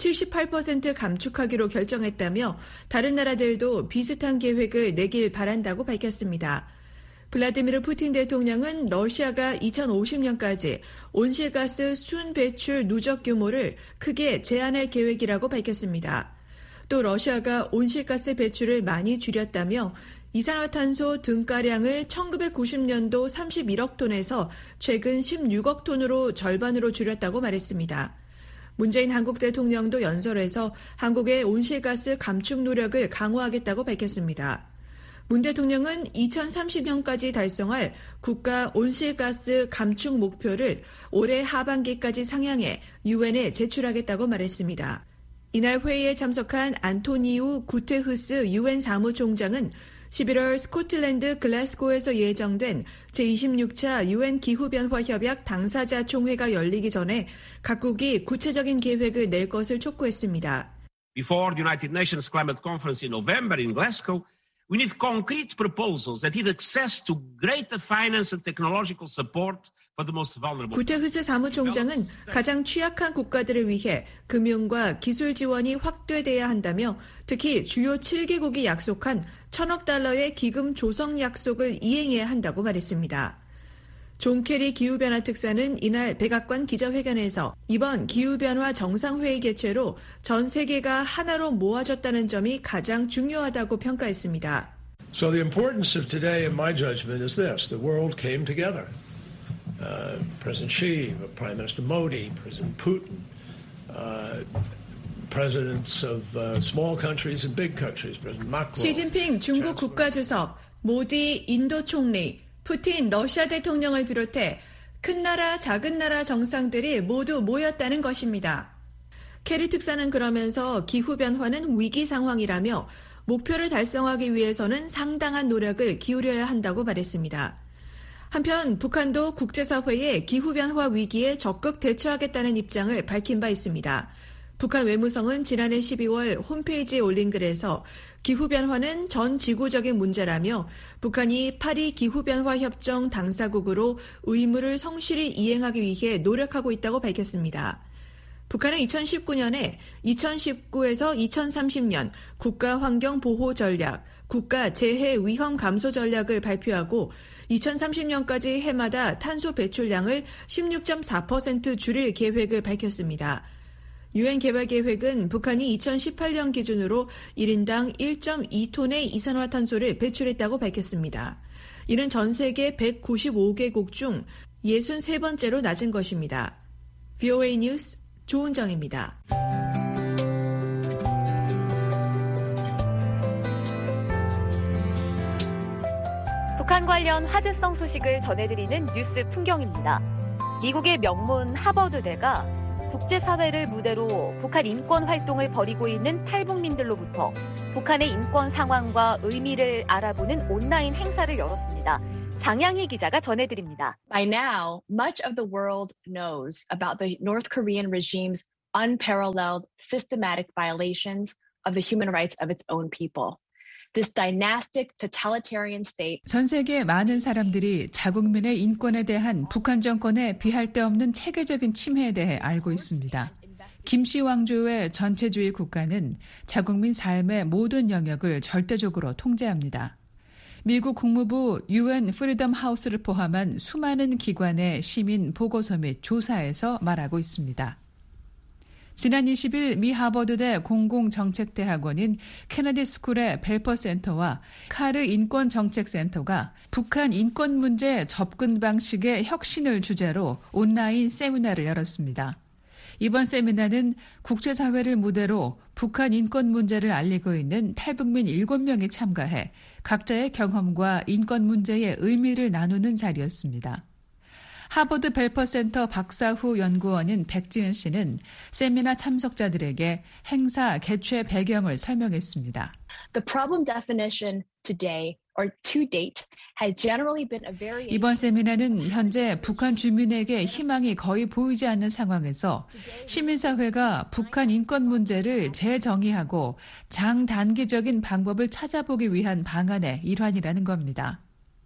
78% 감축하기로 결정했다며 다른 나라들도 비슷한 계획을 내길 바란다고 밝혔습니다. 블라디미르 푸틴 대통령은 러시아가 2050년까지 온실가스 순 배출 누적 규모를 크게 제한할 계획이라고 밝혔습니다. 또 러시아가 온실가스 배출을 많이 줄였다며 이산화탄소 등가량을 1990년도 31억 톤에서 최근 16억 톤으로 절반으로 줄였다고 말했습니다. 문재인 한국 대통령도 연설에서 한국의 온실가스 감축 노력을 강화하겠다고 밝혔습니다. 문 대통령은 2030년까지 달성할 국가 온실가스 감축 목표를 올해 하반기까지 상향해 유엔에 제출하겠다고 말했습니다. 이날 회의에 참석한 안토니우 구테흐스 유엔 사무총장은 11월 스코틀랜드 글래스고에서 예정된 제26차 유엔 기후변화협약 당사자 총회가 열리기 전에 각국이 구체적인 계획을 낼 것을 촉구했습니다. Before the United Nations Climate Conference in November in Glasgow, we need concrete proposals that need access to greater finance and technological support for the most vulnerable. 구테흐스 사무총장은 가장 취약한 국가들을 위해 금융과 기술 지원이 확대돼야 한다며 특히 주요 7개국이 약속한 1,000억 달러의 기금 조성 약속을 이행해야 한다고 말했습니다. 존 케리 기후변화 특사는 이날 백악관 기자회견에서 이번 기후변화 정상회의 개최로 전 세계가 하나로 모아졌다는 점이 가장 중요하다고 평가했습니다. So the importance of today, in my judgment, is this. The world came together. President Xi, Prime Minister Modi, President Putin, presidents of small countries and big countries, President Macron. 시진핑 중국 국가주석, 모디 인도 총리, 푸틴 러시아 대통령을 비롯해 큰 나라, 작은 나라 정상들이 모두 모였다는 것입니다. 케리 특사는 그러면서 기후변화는 위기 상황이라며 목표를 달성하기 위해서는 상당한 노력을 기울여야 한다고 말했습니다. 한편 북한도 국제사회의 기후변화 위기에 적극 대처하겠다는 입장을 밝힌 바 있습니다. 북한 외무성은 지난해 12월 홈페이지에 올린 글에서 기후변화는 전 지구적인 문제라며 북한이 파리 기후변화협정 당사국으로 의무를 성실히 이행하기 위해 노력하고 있다고 밝혔습니다. 북한은 2019년에 2019에서 2030년 국가환경보호전략, 국가재해위험 감소 전략을 발표하고 2030년까지 해마다 탄소 배출량을 16.4% 줄일 계획을 밝혔습니다. 유엔 개발계획은 북한이 2018년 기준으로 1인당 1.2톤의 이산화탄소를 배출했다고 밝혔습니다. 이는 전 세계 195개국 중 63번째로 낮은 것입니다. VOA 뉴스 조은정입니다. 북한 관련 화제성 소식을 전해드리는 뉴스 풍경입니다. 미국의 명문 하버드대가 국제사회를 무대로 북한 인권 활동을 벌이고 있는 탈북민들로부터 북한의 인권 상황과 의미를 알아보는 온라인 행사를 열었습니다. 장양희 기자가 전해드립니다. By now, much of the world knows about the North Korean regime's unparalleled systematic violations of the human rights of its own people. This dynastic totalitarian state. 전 세계 많은 사람들이 자국민의 인권에 대한 북한 정권의 비할 데 없는 체계적인 침해에 대해 알고 있습니다. 김씨 왕조의 전체주의 국가는 자국민 삶의 모든 영역을 절대적으로 통제합니다. 미국 국무부 UN 프리덤 하우스를 포함한 수많은 기관의 시민 보고서 및 조사에서 말하고 있습니다. 지난 20일 미 하버드대 공공정책대학원인 케네디 스쿨의 벨퍼 센터와 카르 인권정책센터가 북한 인권 문제 접근 방식의 혁신을 주제로 온라인 세미나를 열었습니다. 이번 세미나는 국제사회를 무대로 북한 인권 문제를 알리고 있는 탈북민 7명이 참가해 각자의 경험과 인권 문제의 의미를 나누는 자리였습니다. 하버드 벨퍼 센터 박사후 연구원인 백지은 씨는 세미나 참석자들에게 행사 개최 배경을 설명했습니다. The problem definition today or to date has generally been a very 이번 세미나는 현재 북한 주민에게 희망이 거의 보이지 않는 상황에서 시민사회가 북한 인권 문제를 재정의하고 장단기적인 방법을 찾아보기 위한 방안의 일환이라는 겁니다.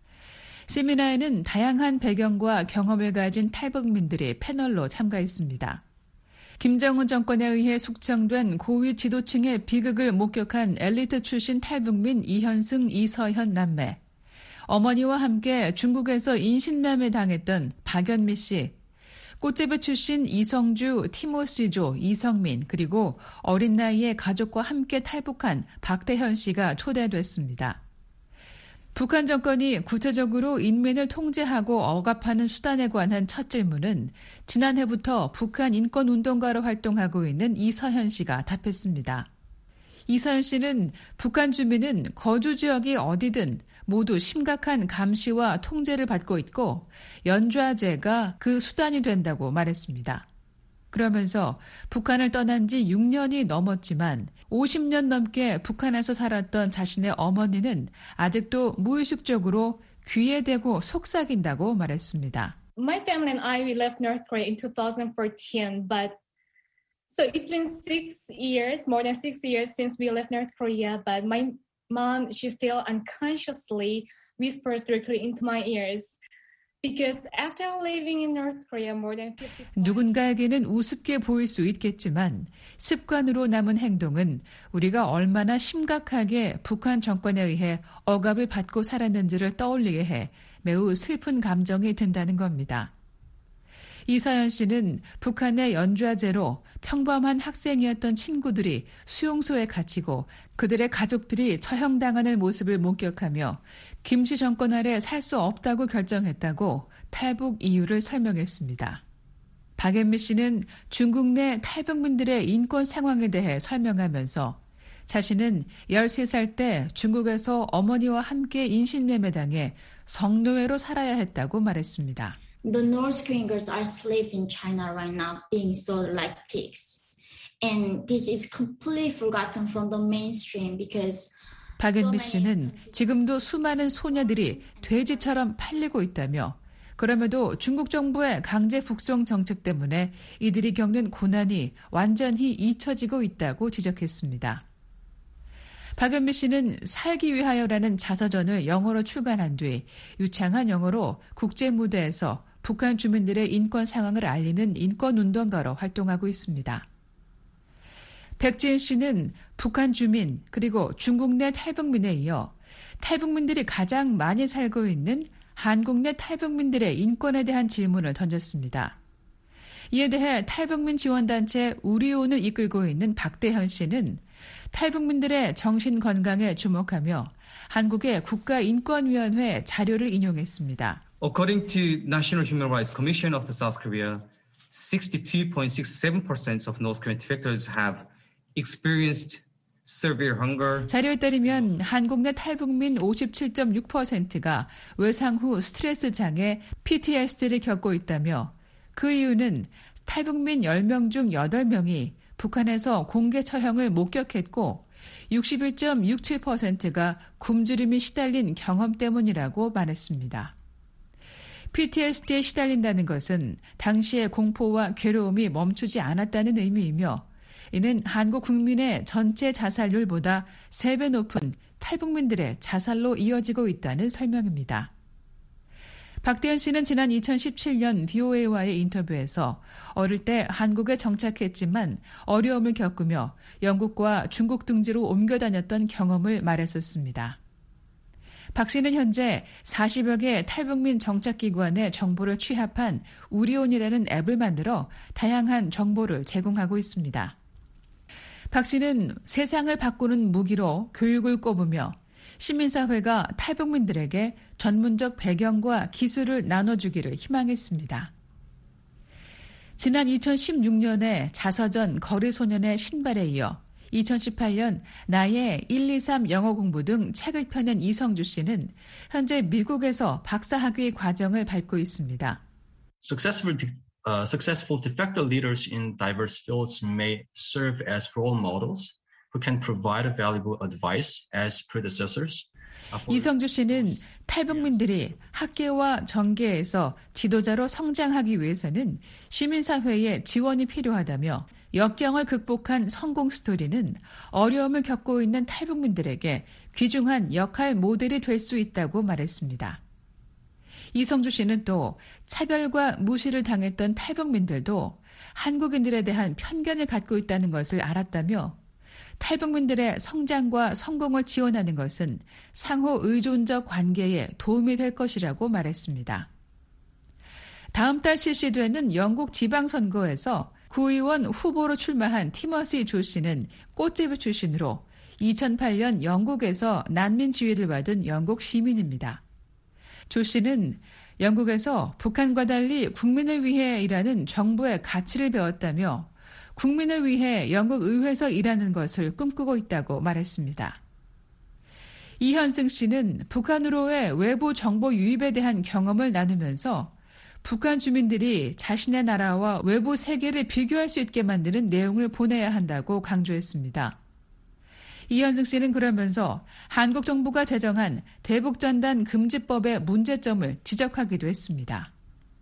세미나에는 다양한 배경과 경험을 가진 탈북민들이 패널로 참가했습니다. 김정은 정권에 의해 숙청된 고위 지도층의 비극을 목격한 엘리트 출신 탈북민 이현승, 이서현 남매, 어머니와 함께 중국에서 인신매매 당했던 박연미 씨, 꽃재배 출신 이성주, 티모시조, 이성민, 그리고 어린 나이에 가족과 함께 탈북한 박대현 씨가 초대됐습니다. 북한 정권이 구체적으로 인민을 통제하고 억압하는 수단에 관한 첫 질문은 지난해부터 북한 인권운동가로 활동하고 있는 이서현 씨가 답했습니다. 이서현 씨는 북한 주민은 거주 지역이 어디든 모두 심각한 감시와 통제를 받고 있고 연좌제가 그 수단이 된다고 말했습니다. 그러면서 북한을 떠난 지 6년이 넘었지만 50년 넘게 북한에서 살았던 자신의 어머니는 아직도 무의식적으로 귀에 대고 속삭인다고 말했습니다. My family and I, we left North Korea in 2014, but so it's been 6 years, more than 6 years since we left North Korea, but my mom, she still unconsciously whispers directly into my ears. Because after living in North Korea more than 50 누군가에게는 우습게 보일 수 있겠지만 습관으로 남은 행동은 우리가 얼마나 심각하게 북한 정권에 의해 억압을 받고 살았는지를 떠올리게 해 매우 슬픈 감정이 든다는 겁니다. 이서연 씨는 북한의 연좌제로 평범한 학생이었던 친구들이 수용소에 갇히고 그들의 가족들이 처형당하는 모습을 목격하며 김씨 정권 아래 살 수 없다고 결정했다고 탈북 이유를 설명했습니다. 박연미 씨는 중국 내 탈북민들의 인권 상황에 대해 설명하면서 자신은 13살 때 중국에서 어머니와 함께 인신매매당해 성노예로 살아야 했다고 말했습니다. The North Korean girls are slaves in China right now, being sold like pigs. And this is completely forgotten from the mainstream because 박은미 씨는 지금도 수많은 소녀들이 돼지처럼 팔리고 있다며 그럼에도 중국 정부의 강제 북송 정책 때문에 이들이 겪는 고난이 완전히 잊혀지고 있다고 지적했습니다. 박은미 씨는 살기 위하여라는 자서전을 영어로 출간한 뒤 유창한 영어로 국제 무대에서 북한 주민들의 인권 상황을 알리는 인권운동가로 활동하고 있습니다. 백지은 씨는 북한 주민 그리고 중국 내 탈북민에 이어 탈북민들이 가장 많이 살고 있는 한국 내 탈북민들의 인권에 대한 질문을 던졌습니다. 이에 대해 탈북민 지원단체 우리온을 이끌고 있는 박대현 씨는 탈북민들의 정신 건강에 주목하며 한국의 국가인권위원회 자료를 인용했습니다. According to National Human Rights Commission of the South Korea, 62.67% of North Korean defectors have experienced severe hunger. 자료에 따르면 한국 내 탈북민 57.6%가 외상 후 스트레스 장애 PTSD를 겪고 있다며 그 이유는 탈북민 10명 중 8명이 북한에서 공개 처형을 목격했고 61.67%가 굶주림이 시달린 경험 때문이라고 말했습니다. PTSD에 시달린다는 것은 당시의 공포와 괴로움이 멈추지 않았다는 의미이며 이는 한국 국민의 전체 자살률보다 3배 높은 탈북민들의 자살로 이어지고 있다는 설명입니다. 박대현 씨는 지난 2017년 VOA와의 인터뷰에서 어릴 때 한국에 정착했지만 어려움을 겪으며 영국과 중국 등지로 옮겨 다녔던 경험을 말했었습니다. 박 씨는 현재 40여 개 탈북민 정착기관의 정보를 취합한 우리온이라는 앱을 만들어 다양한 정보를 제공하고 있습니다. 박 씨는 세상을 바꾸는 무기로 교육을 꼽으며 시민사회가 탈북민들에게 전문적 배경과 기술을 나눠주기를 희망했습니다. 지난 2016년에 자서전 거리소년의 신발에 이어 2018년 나의 123 영어 공부 등 책을 펴낸 이성주 씨는 현재 미국에서 박사학위 과정을 밟고 있습니다. Successful de facto leaders in diverse fields may serve as role models who can provide valuable advice as predecessors. 이성주 씨는 탈북민들이 학계와 정계에서 지도자로 성장하기 위해서는 시민사회의 지원이 필요하다며 역경을 극복한 성공 스토리는 어려움을 겪고 있는 탈북민들에게 귀중한 역할 모델이 될 수 있다고 말했습니다. 이성주 씨는 또 차별과 무시를 당했던 탈북민들도 한국인들에 대한 편견을 갖고 있다는 것을 알았다며 탈북민들의 성장과 성공을 지원하는 것은 상호 의존적 관계에 도움이 될 것이라고 말했습니다. 다음 달 실시되는 영국 지방선거에서 구의원 후보로 출마한 티머시 조 씨는 꽃제비 출신으로 2008년 영국에서 난민 지위를 받은 영국 시민입니다. 조 씨는 영국에서 북한과 달리 국민을 위해 일하는 정부의 가치를 배웠다며 국민을 위해 영국 의회에서 일하는 것을 꿈꾸고 있다고 말했습니다. 이현승 씨는 북한으로의 외부 정보 유입에 대한 경험을 나누면서 북한 주민들이 자신의 나라와 외부 세계를 비교할 수 있게 만드는 내용을 보내야 한다고 강조했습니다. 이현승 씨는 그러면서 한국 정부가 제정한 대북전단 금지법의 문제점을 지적하기도 했습니다.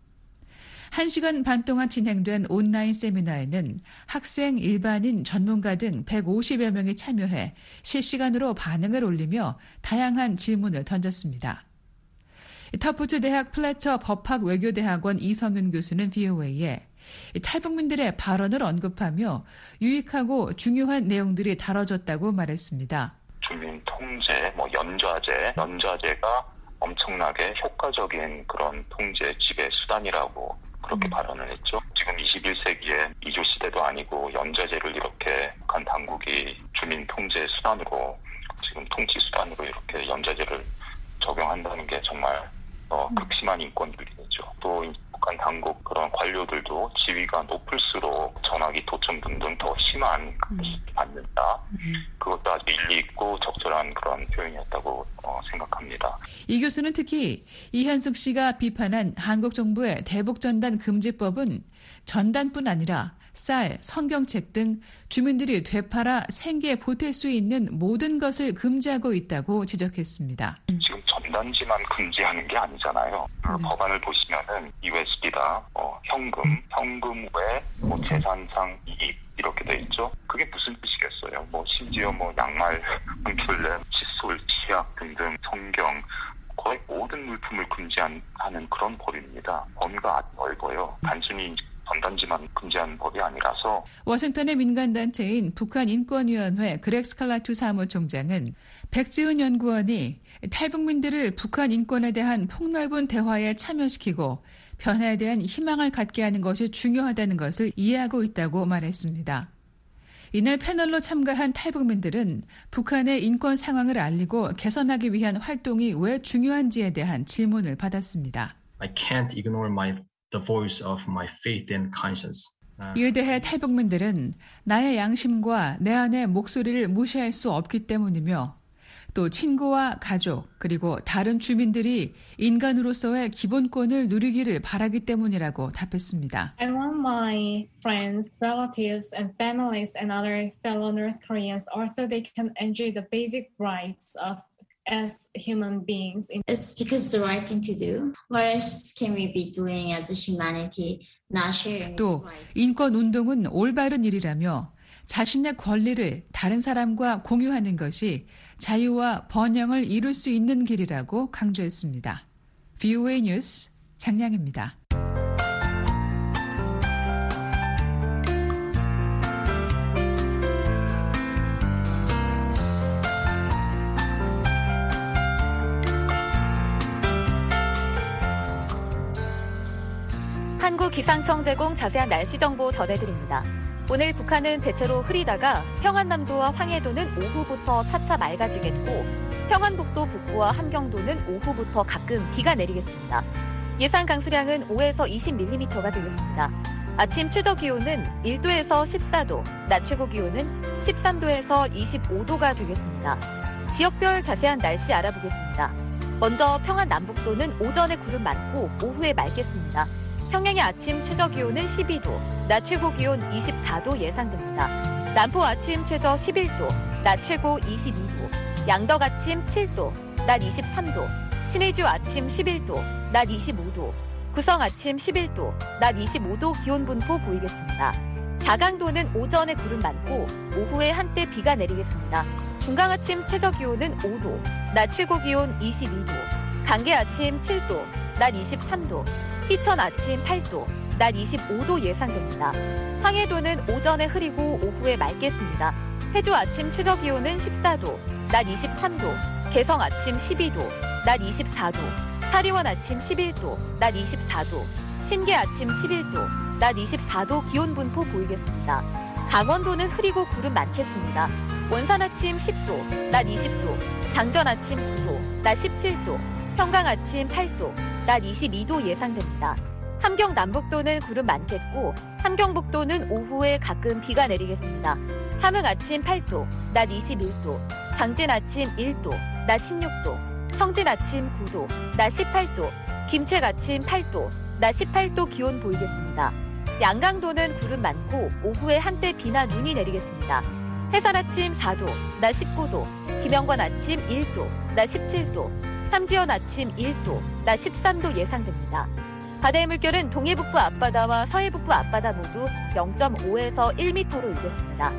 1시간 반 동안 진행된 온라인 세미나에는 학생, 일반인, 전문가 등 150여 명이 참여해 실시간으로 반응을 올리며 다양한 질문을 던졌습니다. 터프트 대학 플래처 법학외교대학원 이성윤 교수는 VOA에 탈북민들의 발언을 언급하며 유익하고 중요한 내용들이 다뤄졌다고 말했습니다. 주민 통제, 연좌제가 엄청나게 효과적인 그런 통제 지배 수단이라고 그렇게 발언을 했죠. 지금 21세기에 이조 시대도 아니고 연좌제를 이렇게 북한 당국이 주민 통제 수단으로 지금 통치 수단으로 이렇게 연좌제를 적용한다는 게 정말 극심한 인권 위배죠. 또 북한 당국 그런 관료들도 지위가 높을수록 전화기 도청 등등 더 심한 받는다. 그것도 아주 일리 있고 적절한 그런 표현이었다고 생각합니다. 이 교수는 특히 이현숙 씨가 비판한 한국 정부의 대북전단 금지법은 전단뿐 아니라 쌀, 성경책 등 주민들이 되팔아 생계에 보탤 수 있는 모든 것을 금지하고 있다고 지적했습니다. 지금 전단지만 금지하는 게 아니잖아요. 법안을 보시면은 USD다, 현금 외 재산상 이익 이렇게 돼 있죠. 그게 무슨 뜻이겠어요? 심지어 양말 한 켤레, 칫솔, 치약 등등 성경, 거의 모든 물품을 금지하는 그런 법입니다. 범위가 아주 넓어요. 단순히 전단지만 금지하는 법이 아니라서. 워싱턴의 민간단체인 북한인권위원회 그렉 스칼라투 사무총장은 백지은 연구원이 탈북민들을 북한 인권에 대한 폭넓은 대화에 참여시키고 변화에 대한 희망을 갖게 하는 것이 중요하다는 것을 이해하고 있다고 말했습니다. 이날 패널로 참가한 탈북민들은 북한의 인권 상황을 알리고 개선하기 위한 활동이 왜 중요한지에 대한 질문을 받았습니다. I can't ignore the voice of my faith and conscience. 이에 대해 탈북민들은 나의 양심과 내 안의 목소리를 무시할 수 없기 때문이며 또 친구와 가족 그리고 다른 주민들이 인간으로서의 기본권을 누리기를 바라기 때문이라고 답했습니다. I want my friends, relatives, and families and other fellow North Koreans also they can enjoy the basic rights of as human beings. It's because the right thing to do. What else can we be doing as a humanity? Not sharing. 또 인권 운동은 올바른 일이라며 자신의 권리를 다른 사람과 공유하는 것이 자유와 번영을 이룰 수 있는 길이라고 강조했습니다. VOA 뉴스 장량입니다. 한국기상청 제공 자세한 날씨 정보 전해드립니다. 오늘 북한은 대체로 흐리다가 평안남도와 황해도는 오후부터 차차 맑아지겠고 평안북도 북부와 함경도는 오후부터 가끔 비가 내리겠습니다. 예상 강수량은 5에서 20mm가 되겠습니다. 아침 최저 기온은 1도에서 14도, 낮 최고 기온은 13도에서 25도가 되겠습니다. 지역별 자세한 날씨 알아보겠습니다. 먼저 평안남북도는 오전에 구름 많고 오후에 맑겠습니다. 평양의 아침 최저 기온은 12도, 낮 최고 기온 24도 예상됩니다. 남포 아침 최저 11도, 낮 최고 22도, 양덕 아침 7도, 낮 23도, 신의주 아침 11도, 낮 25도, 구성 아침 11도, 낮 25도 기온 분포 보이겠습니다. 자강도는 오전에 구름 많고 오후에 한때 비가 내리겠습니다. 중강 아침 최저 기온은 5도, 낮 최고 기온 22도, 강계 아침 7도, 낮 23도, 희천 아침 8도, 낮 25도 예상됩니다. 황해도는 오전에 흐리고 오후에 맑겠습니다. 해주 아침 최저 기온은 14도, 낮 23도, 개성 아침 12도, 낮 24도, 사리원 아침 11도, 낮 24도, 신계 아침 11도, 낮 24도 기온 분포 보이겠습니다. 강원도는 흐리고 구름 많겠습니다. 원산 아침 10도, 낮 20도, 장전 아침 9도, 낮 17도, 평강 아침 8도, 낮 22도 예상됩니다. 함경 남북도는 구름 많겠고 함경북도는 오후에 가끔 비가 내리겠습니다. 함흥 아침 8도, 낮 21도, 장진 아침 1도, 낮 16도, 청진 아침 9도, 낮 18도, 김책 아침 8도, 낮 18도 기온 보이겠습니다. 양강도는 구름 많고 오후에 한때 비나 눈이 내리겠습니다. 해산 아침 4도, 낮 19도, 김영관 아침 1도, 낮 17도, 삼지연 아침 1도, 낮 13도 예상됩니다. 바다의 물결은 동해북부 앞바다와 서해북부 앞바다 모두 0.5에서 1m로 일겠습니다.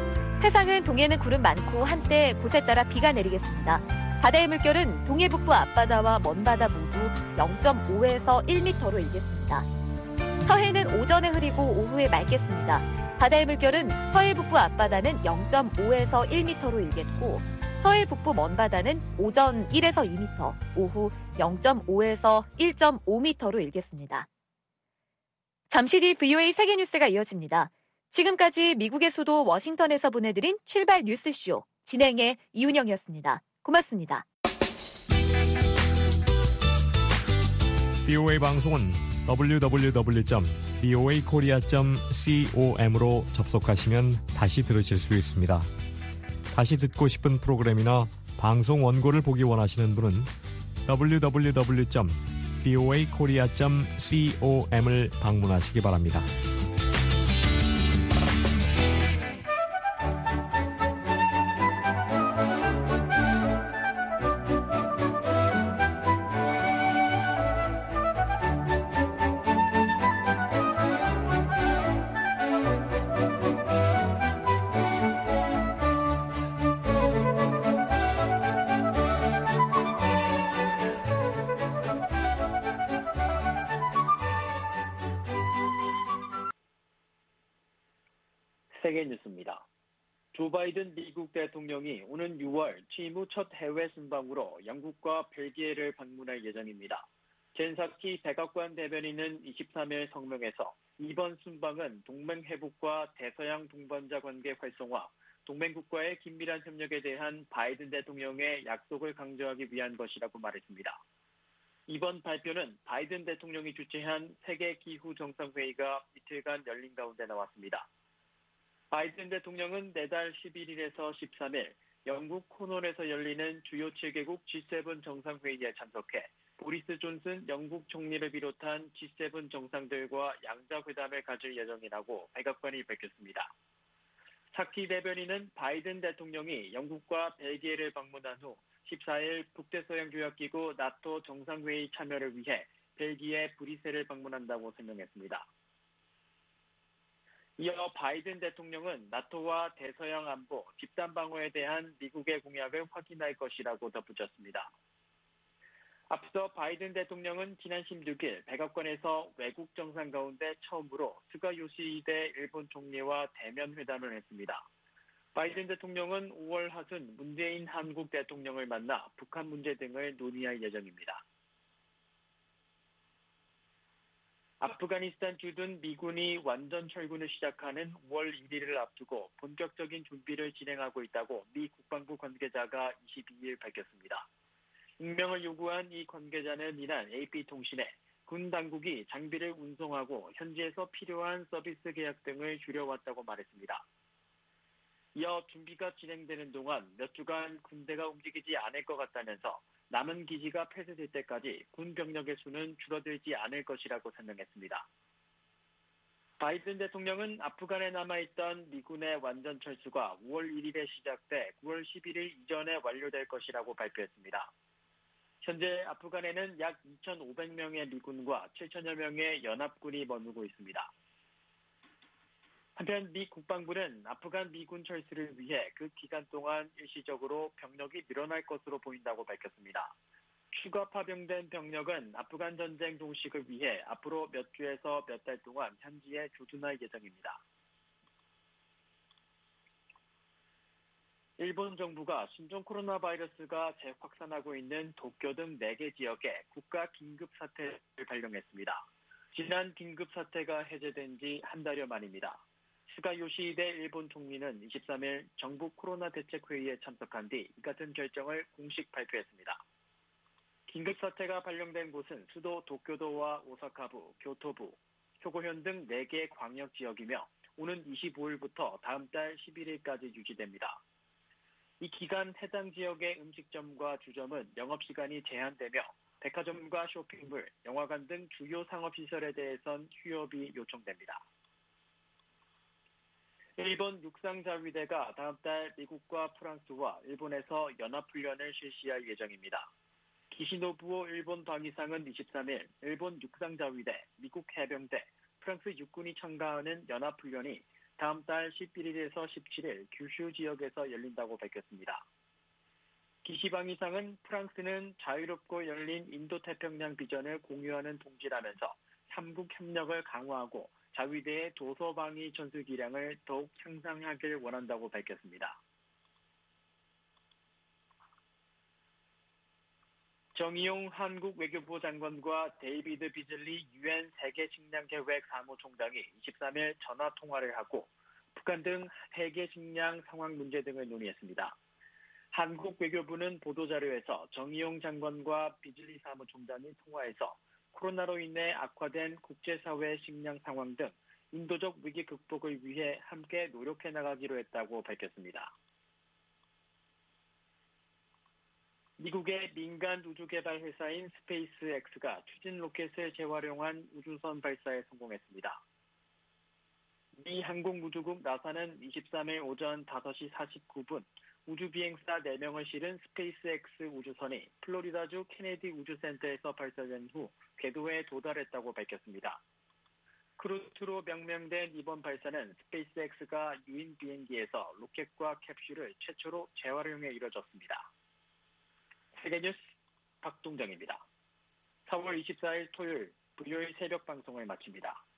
해상은 동해는 구름 많고 한때 곳에 따라 비가 내리겠습니다. 바다의 물결은 동해북부 앞바다와 먼바다 모두 0.5에서 1m로 일겠습니다. 서해는 오전에 흐리고 오후에 맑겠습니다. 바다의 물결은 서해북부 앞바다는 0.5에서 1m로 일겠고 서해 북부 먼바다는 오전 1에서 2m, 오후 0.5에서 1.5m로 일겠습니다. 잠시 뒤 VOA 세계뉴스가 이어집니다. 지금까지 미국의 수도 워싱턴에서 보내드린 출발 뉴스쇼 진행의 이윤영이었습니다. 고맙습니다. VOA 방송은 www.voakorea.com으로 접속하시면 다시 들으실 수 있습니다. 다시 듣고 싶은 프로그램이나 방송 원고를 보기 원하시는 분은 www.voakorea.com을 방문하시기 바랍니다. 세계 뉴스입니다. 조 바이든 미국 대통령이 오는 6월 취임 후 첫 해외 순방으로 영국과 벨기에를 방문할 예정입니다. 젠 사키 백악관 대변인은 23일 성명에서 이번 순방은 동맹 회복과 대서양 동반자 관계 활성화, 동맹국과의 긴밀한 협력에 대한 바이든 대통령의 약속을 강조하기 위한 것이라고 말했습니다. 이번 발표는 바이든 대통령이 주최한 세계 기후 정상회의가 이틀간 열린 가운데 나왔습니다. 바이든 대통령은 내달 11일에서 13일 영국 코논에서 열리는 주요 7개국 G7 정상회의에 참석해 보리스 존슨 영국 총리를 비롯한 G7 정상들과 양자회담을 가질 예정이라고 백악관이 밝혔습니다. 사키 대변인은 바이든 대통령이 영국과 벨기에를 방문한 후 14일 북대서양조약기구 나토 정상회의 참여를 위해 벨기에 브뤼셀을 방문한다고 설명했습니다. 이어 바이든 대통령은 나토와 대서양 안보, 집단 방어에 대한 미국의 공약을 확인할 것이라고 덧붙였습니다. 앞서 바이든 대통령은 지난 16일 백악관에서 외국 정상 가운데 처음으로 스가 요시히데 일본 총리와 대면 회담을 했습니다. 바이든 대통령은 5월 하순 문재인 한국 대통령을 만나 북한 문제 등을 논의할 예정입니다. 아프가니스탄 주둔 미군이 완전 철군을 시작하는 5월 1일을 앞두고 본격적인 준비를 진행하고 있다고 미 국방부 관계자가 22일 밝혔습니다. 익명을 요구한 이 관계자는 이날 AP통신에 군 당국이 장비를 운송하고 현지에서 필요한 서비스 계약 등을 줄여왔다고 말했습니다. 이어 준비가 진행되는 동안 몇 주간 군대가 움직이지 않을 것 같다면서 남은 기지가 폐쇄될 때까지 군 병력의 수는 줄어들지 않을 것이라고 설명했습니다. 바이든 대통령은 아프간에 남아있던 미군의 완전 철수가 5월 1일에 시작돼 9월 11일 이전에 완료될 것이라고 발표했습니다. 현재 아프간에는 약 2,500명의 미군과 7천여 명의 연합군이 머무르고 있습니다. 한편 미 국방부는 아프간 미군 철수를 위해 그 기간 동안 일시적으로 병력이 늘어날 것으로 보인다고 밝혔습니다. 추가 파병된 병력은 아프간 전쟁 종식을 위해 앞으로 몇 주에서 몇 달 동안 현지에 주둔할 예정입니다. 일본 정부가 신종 코로나 바이러스가 재확산하고 있는 도쿄 등 4개 지역에 국가 긴급 사태를 발령했습니다. 지난 긴급 사태가 해제된 지 한 달여 만입니다. 스가 요시히데 일본 총리는 23일 정부 코로나 대책회의에 참석한 뒤 이 같은 결정을 공식 발표했습니다. 긴급 사태가 발령된 곳은 수도 도쿄도와 오사카부, 교토부, 효고현 등 4개 광역 지역이며 오는 25일부터 다음 달 11일까지 유지됩니다. 이 기간 해당 지역의 음식점과 주점은 영업시간이 제한되며 백화점과 쇼핑몰, 영화관 등 주요 상업시설에 대해선 휴업이 요청됩니다. 일본 육상자위대가 다음 달 미국과 프랑스와 일본에서 연합훈련을 실시할 예정입니다. 기시노부오 일본 방위상은 23일 일본 육상자위대, 미국 해병대, 프랑스 육군이 참가하는 연합훈련이 다음 달 11일에서 17일 규슈 지역에서 열린다고 밝혔습니다. 기시방위상은 프랑스는 자유롭고 열린 인도태평양 비전을 공유하는 동지라면서 3국 협력을 강화하고 자위대의 도서방위 전술 기량을 더욱 향상하길 원한다고 밝혔습니다. 정의용 한국 외교부 장관과 데이비드 비즐리 유엔 세계식량계획 사무총장이 23일 전화 통화를 하고 북한 등 세계 식량 상황 문제 등을 논의했습니다. 한국 외교부는 보도자료에서 정의용 장관과 비즐리 사무총장이 통화해서 코로나로 인해 악화된 국제사회 식량 상황 등 인도적 위기 극복을 위해 함께 노력해 나가기로 했다고 밝혔습니다. 미국의 민간 우주개발 회사인 스페이스X가 추진 로켓을 재활용한 우주선 발사에 성공했습니다. 미 항공우주국 나사는 23일 오전 5시 49분 우주비행사 4명을 실은 스페이스X 우주선이 플로리다주 케네디 우주센터에서 발사된 후 궤도에 도달했다고 밝혔습니다. 크루트로 명명된 이번 발사는 스페이스X가 유인 비행기에서 로켓과 캡슐을 최초로 재활용해 이뤄졌습니다. 세계뉴스 박동정입니다. 4월 24일 토요일 새벽 방송을 마칩니다.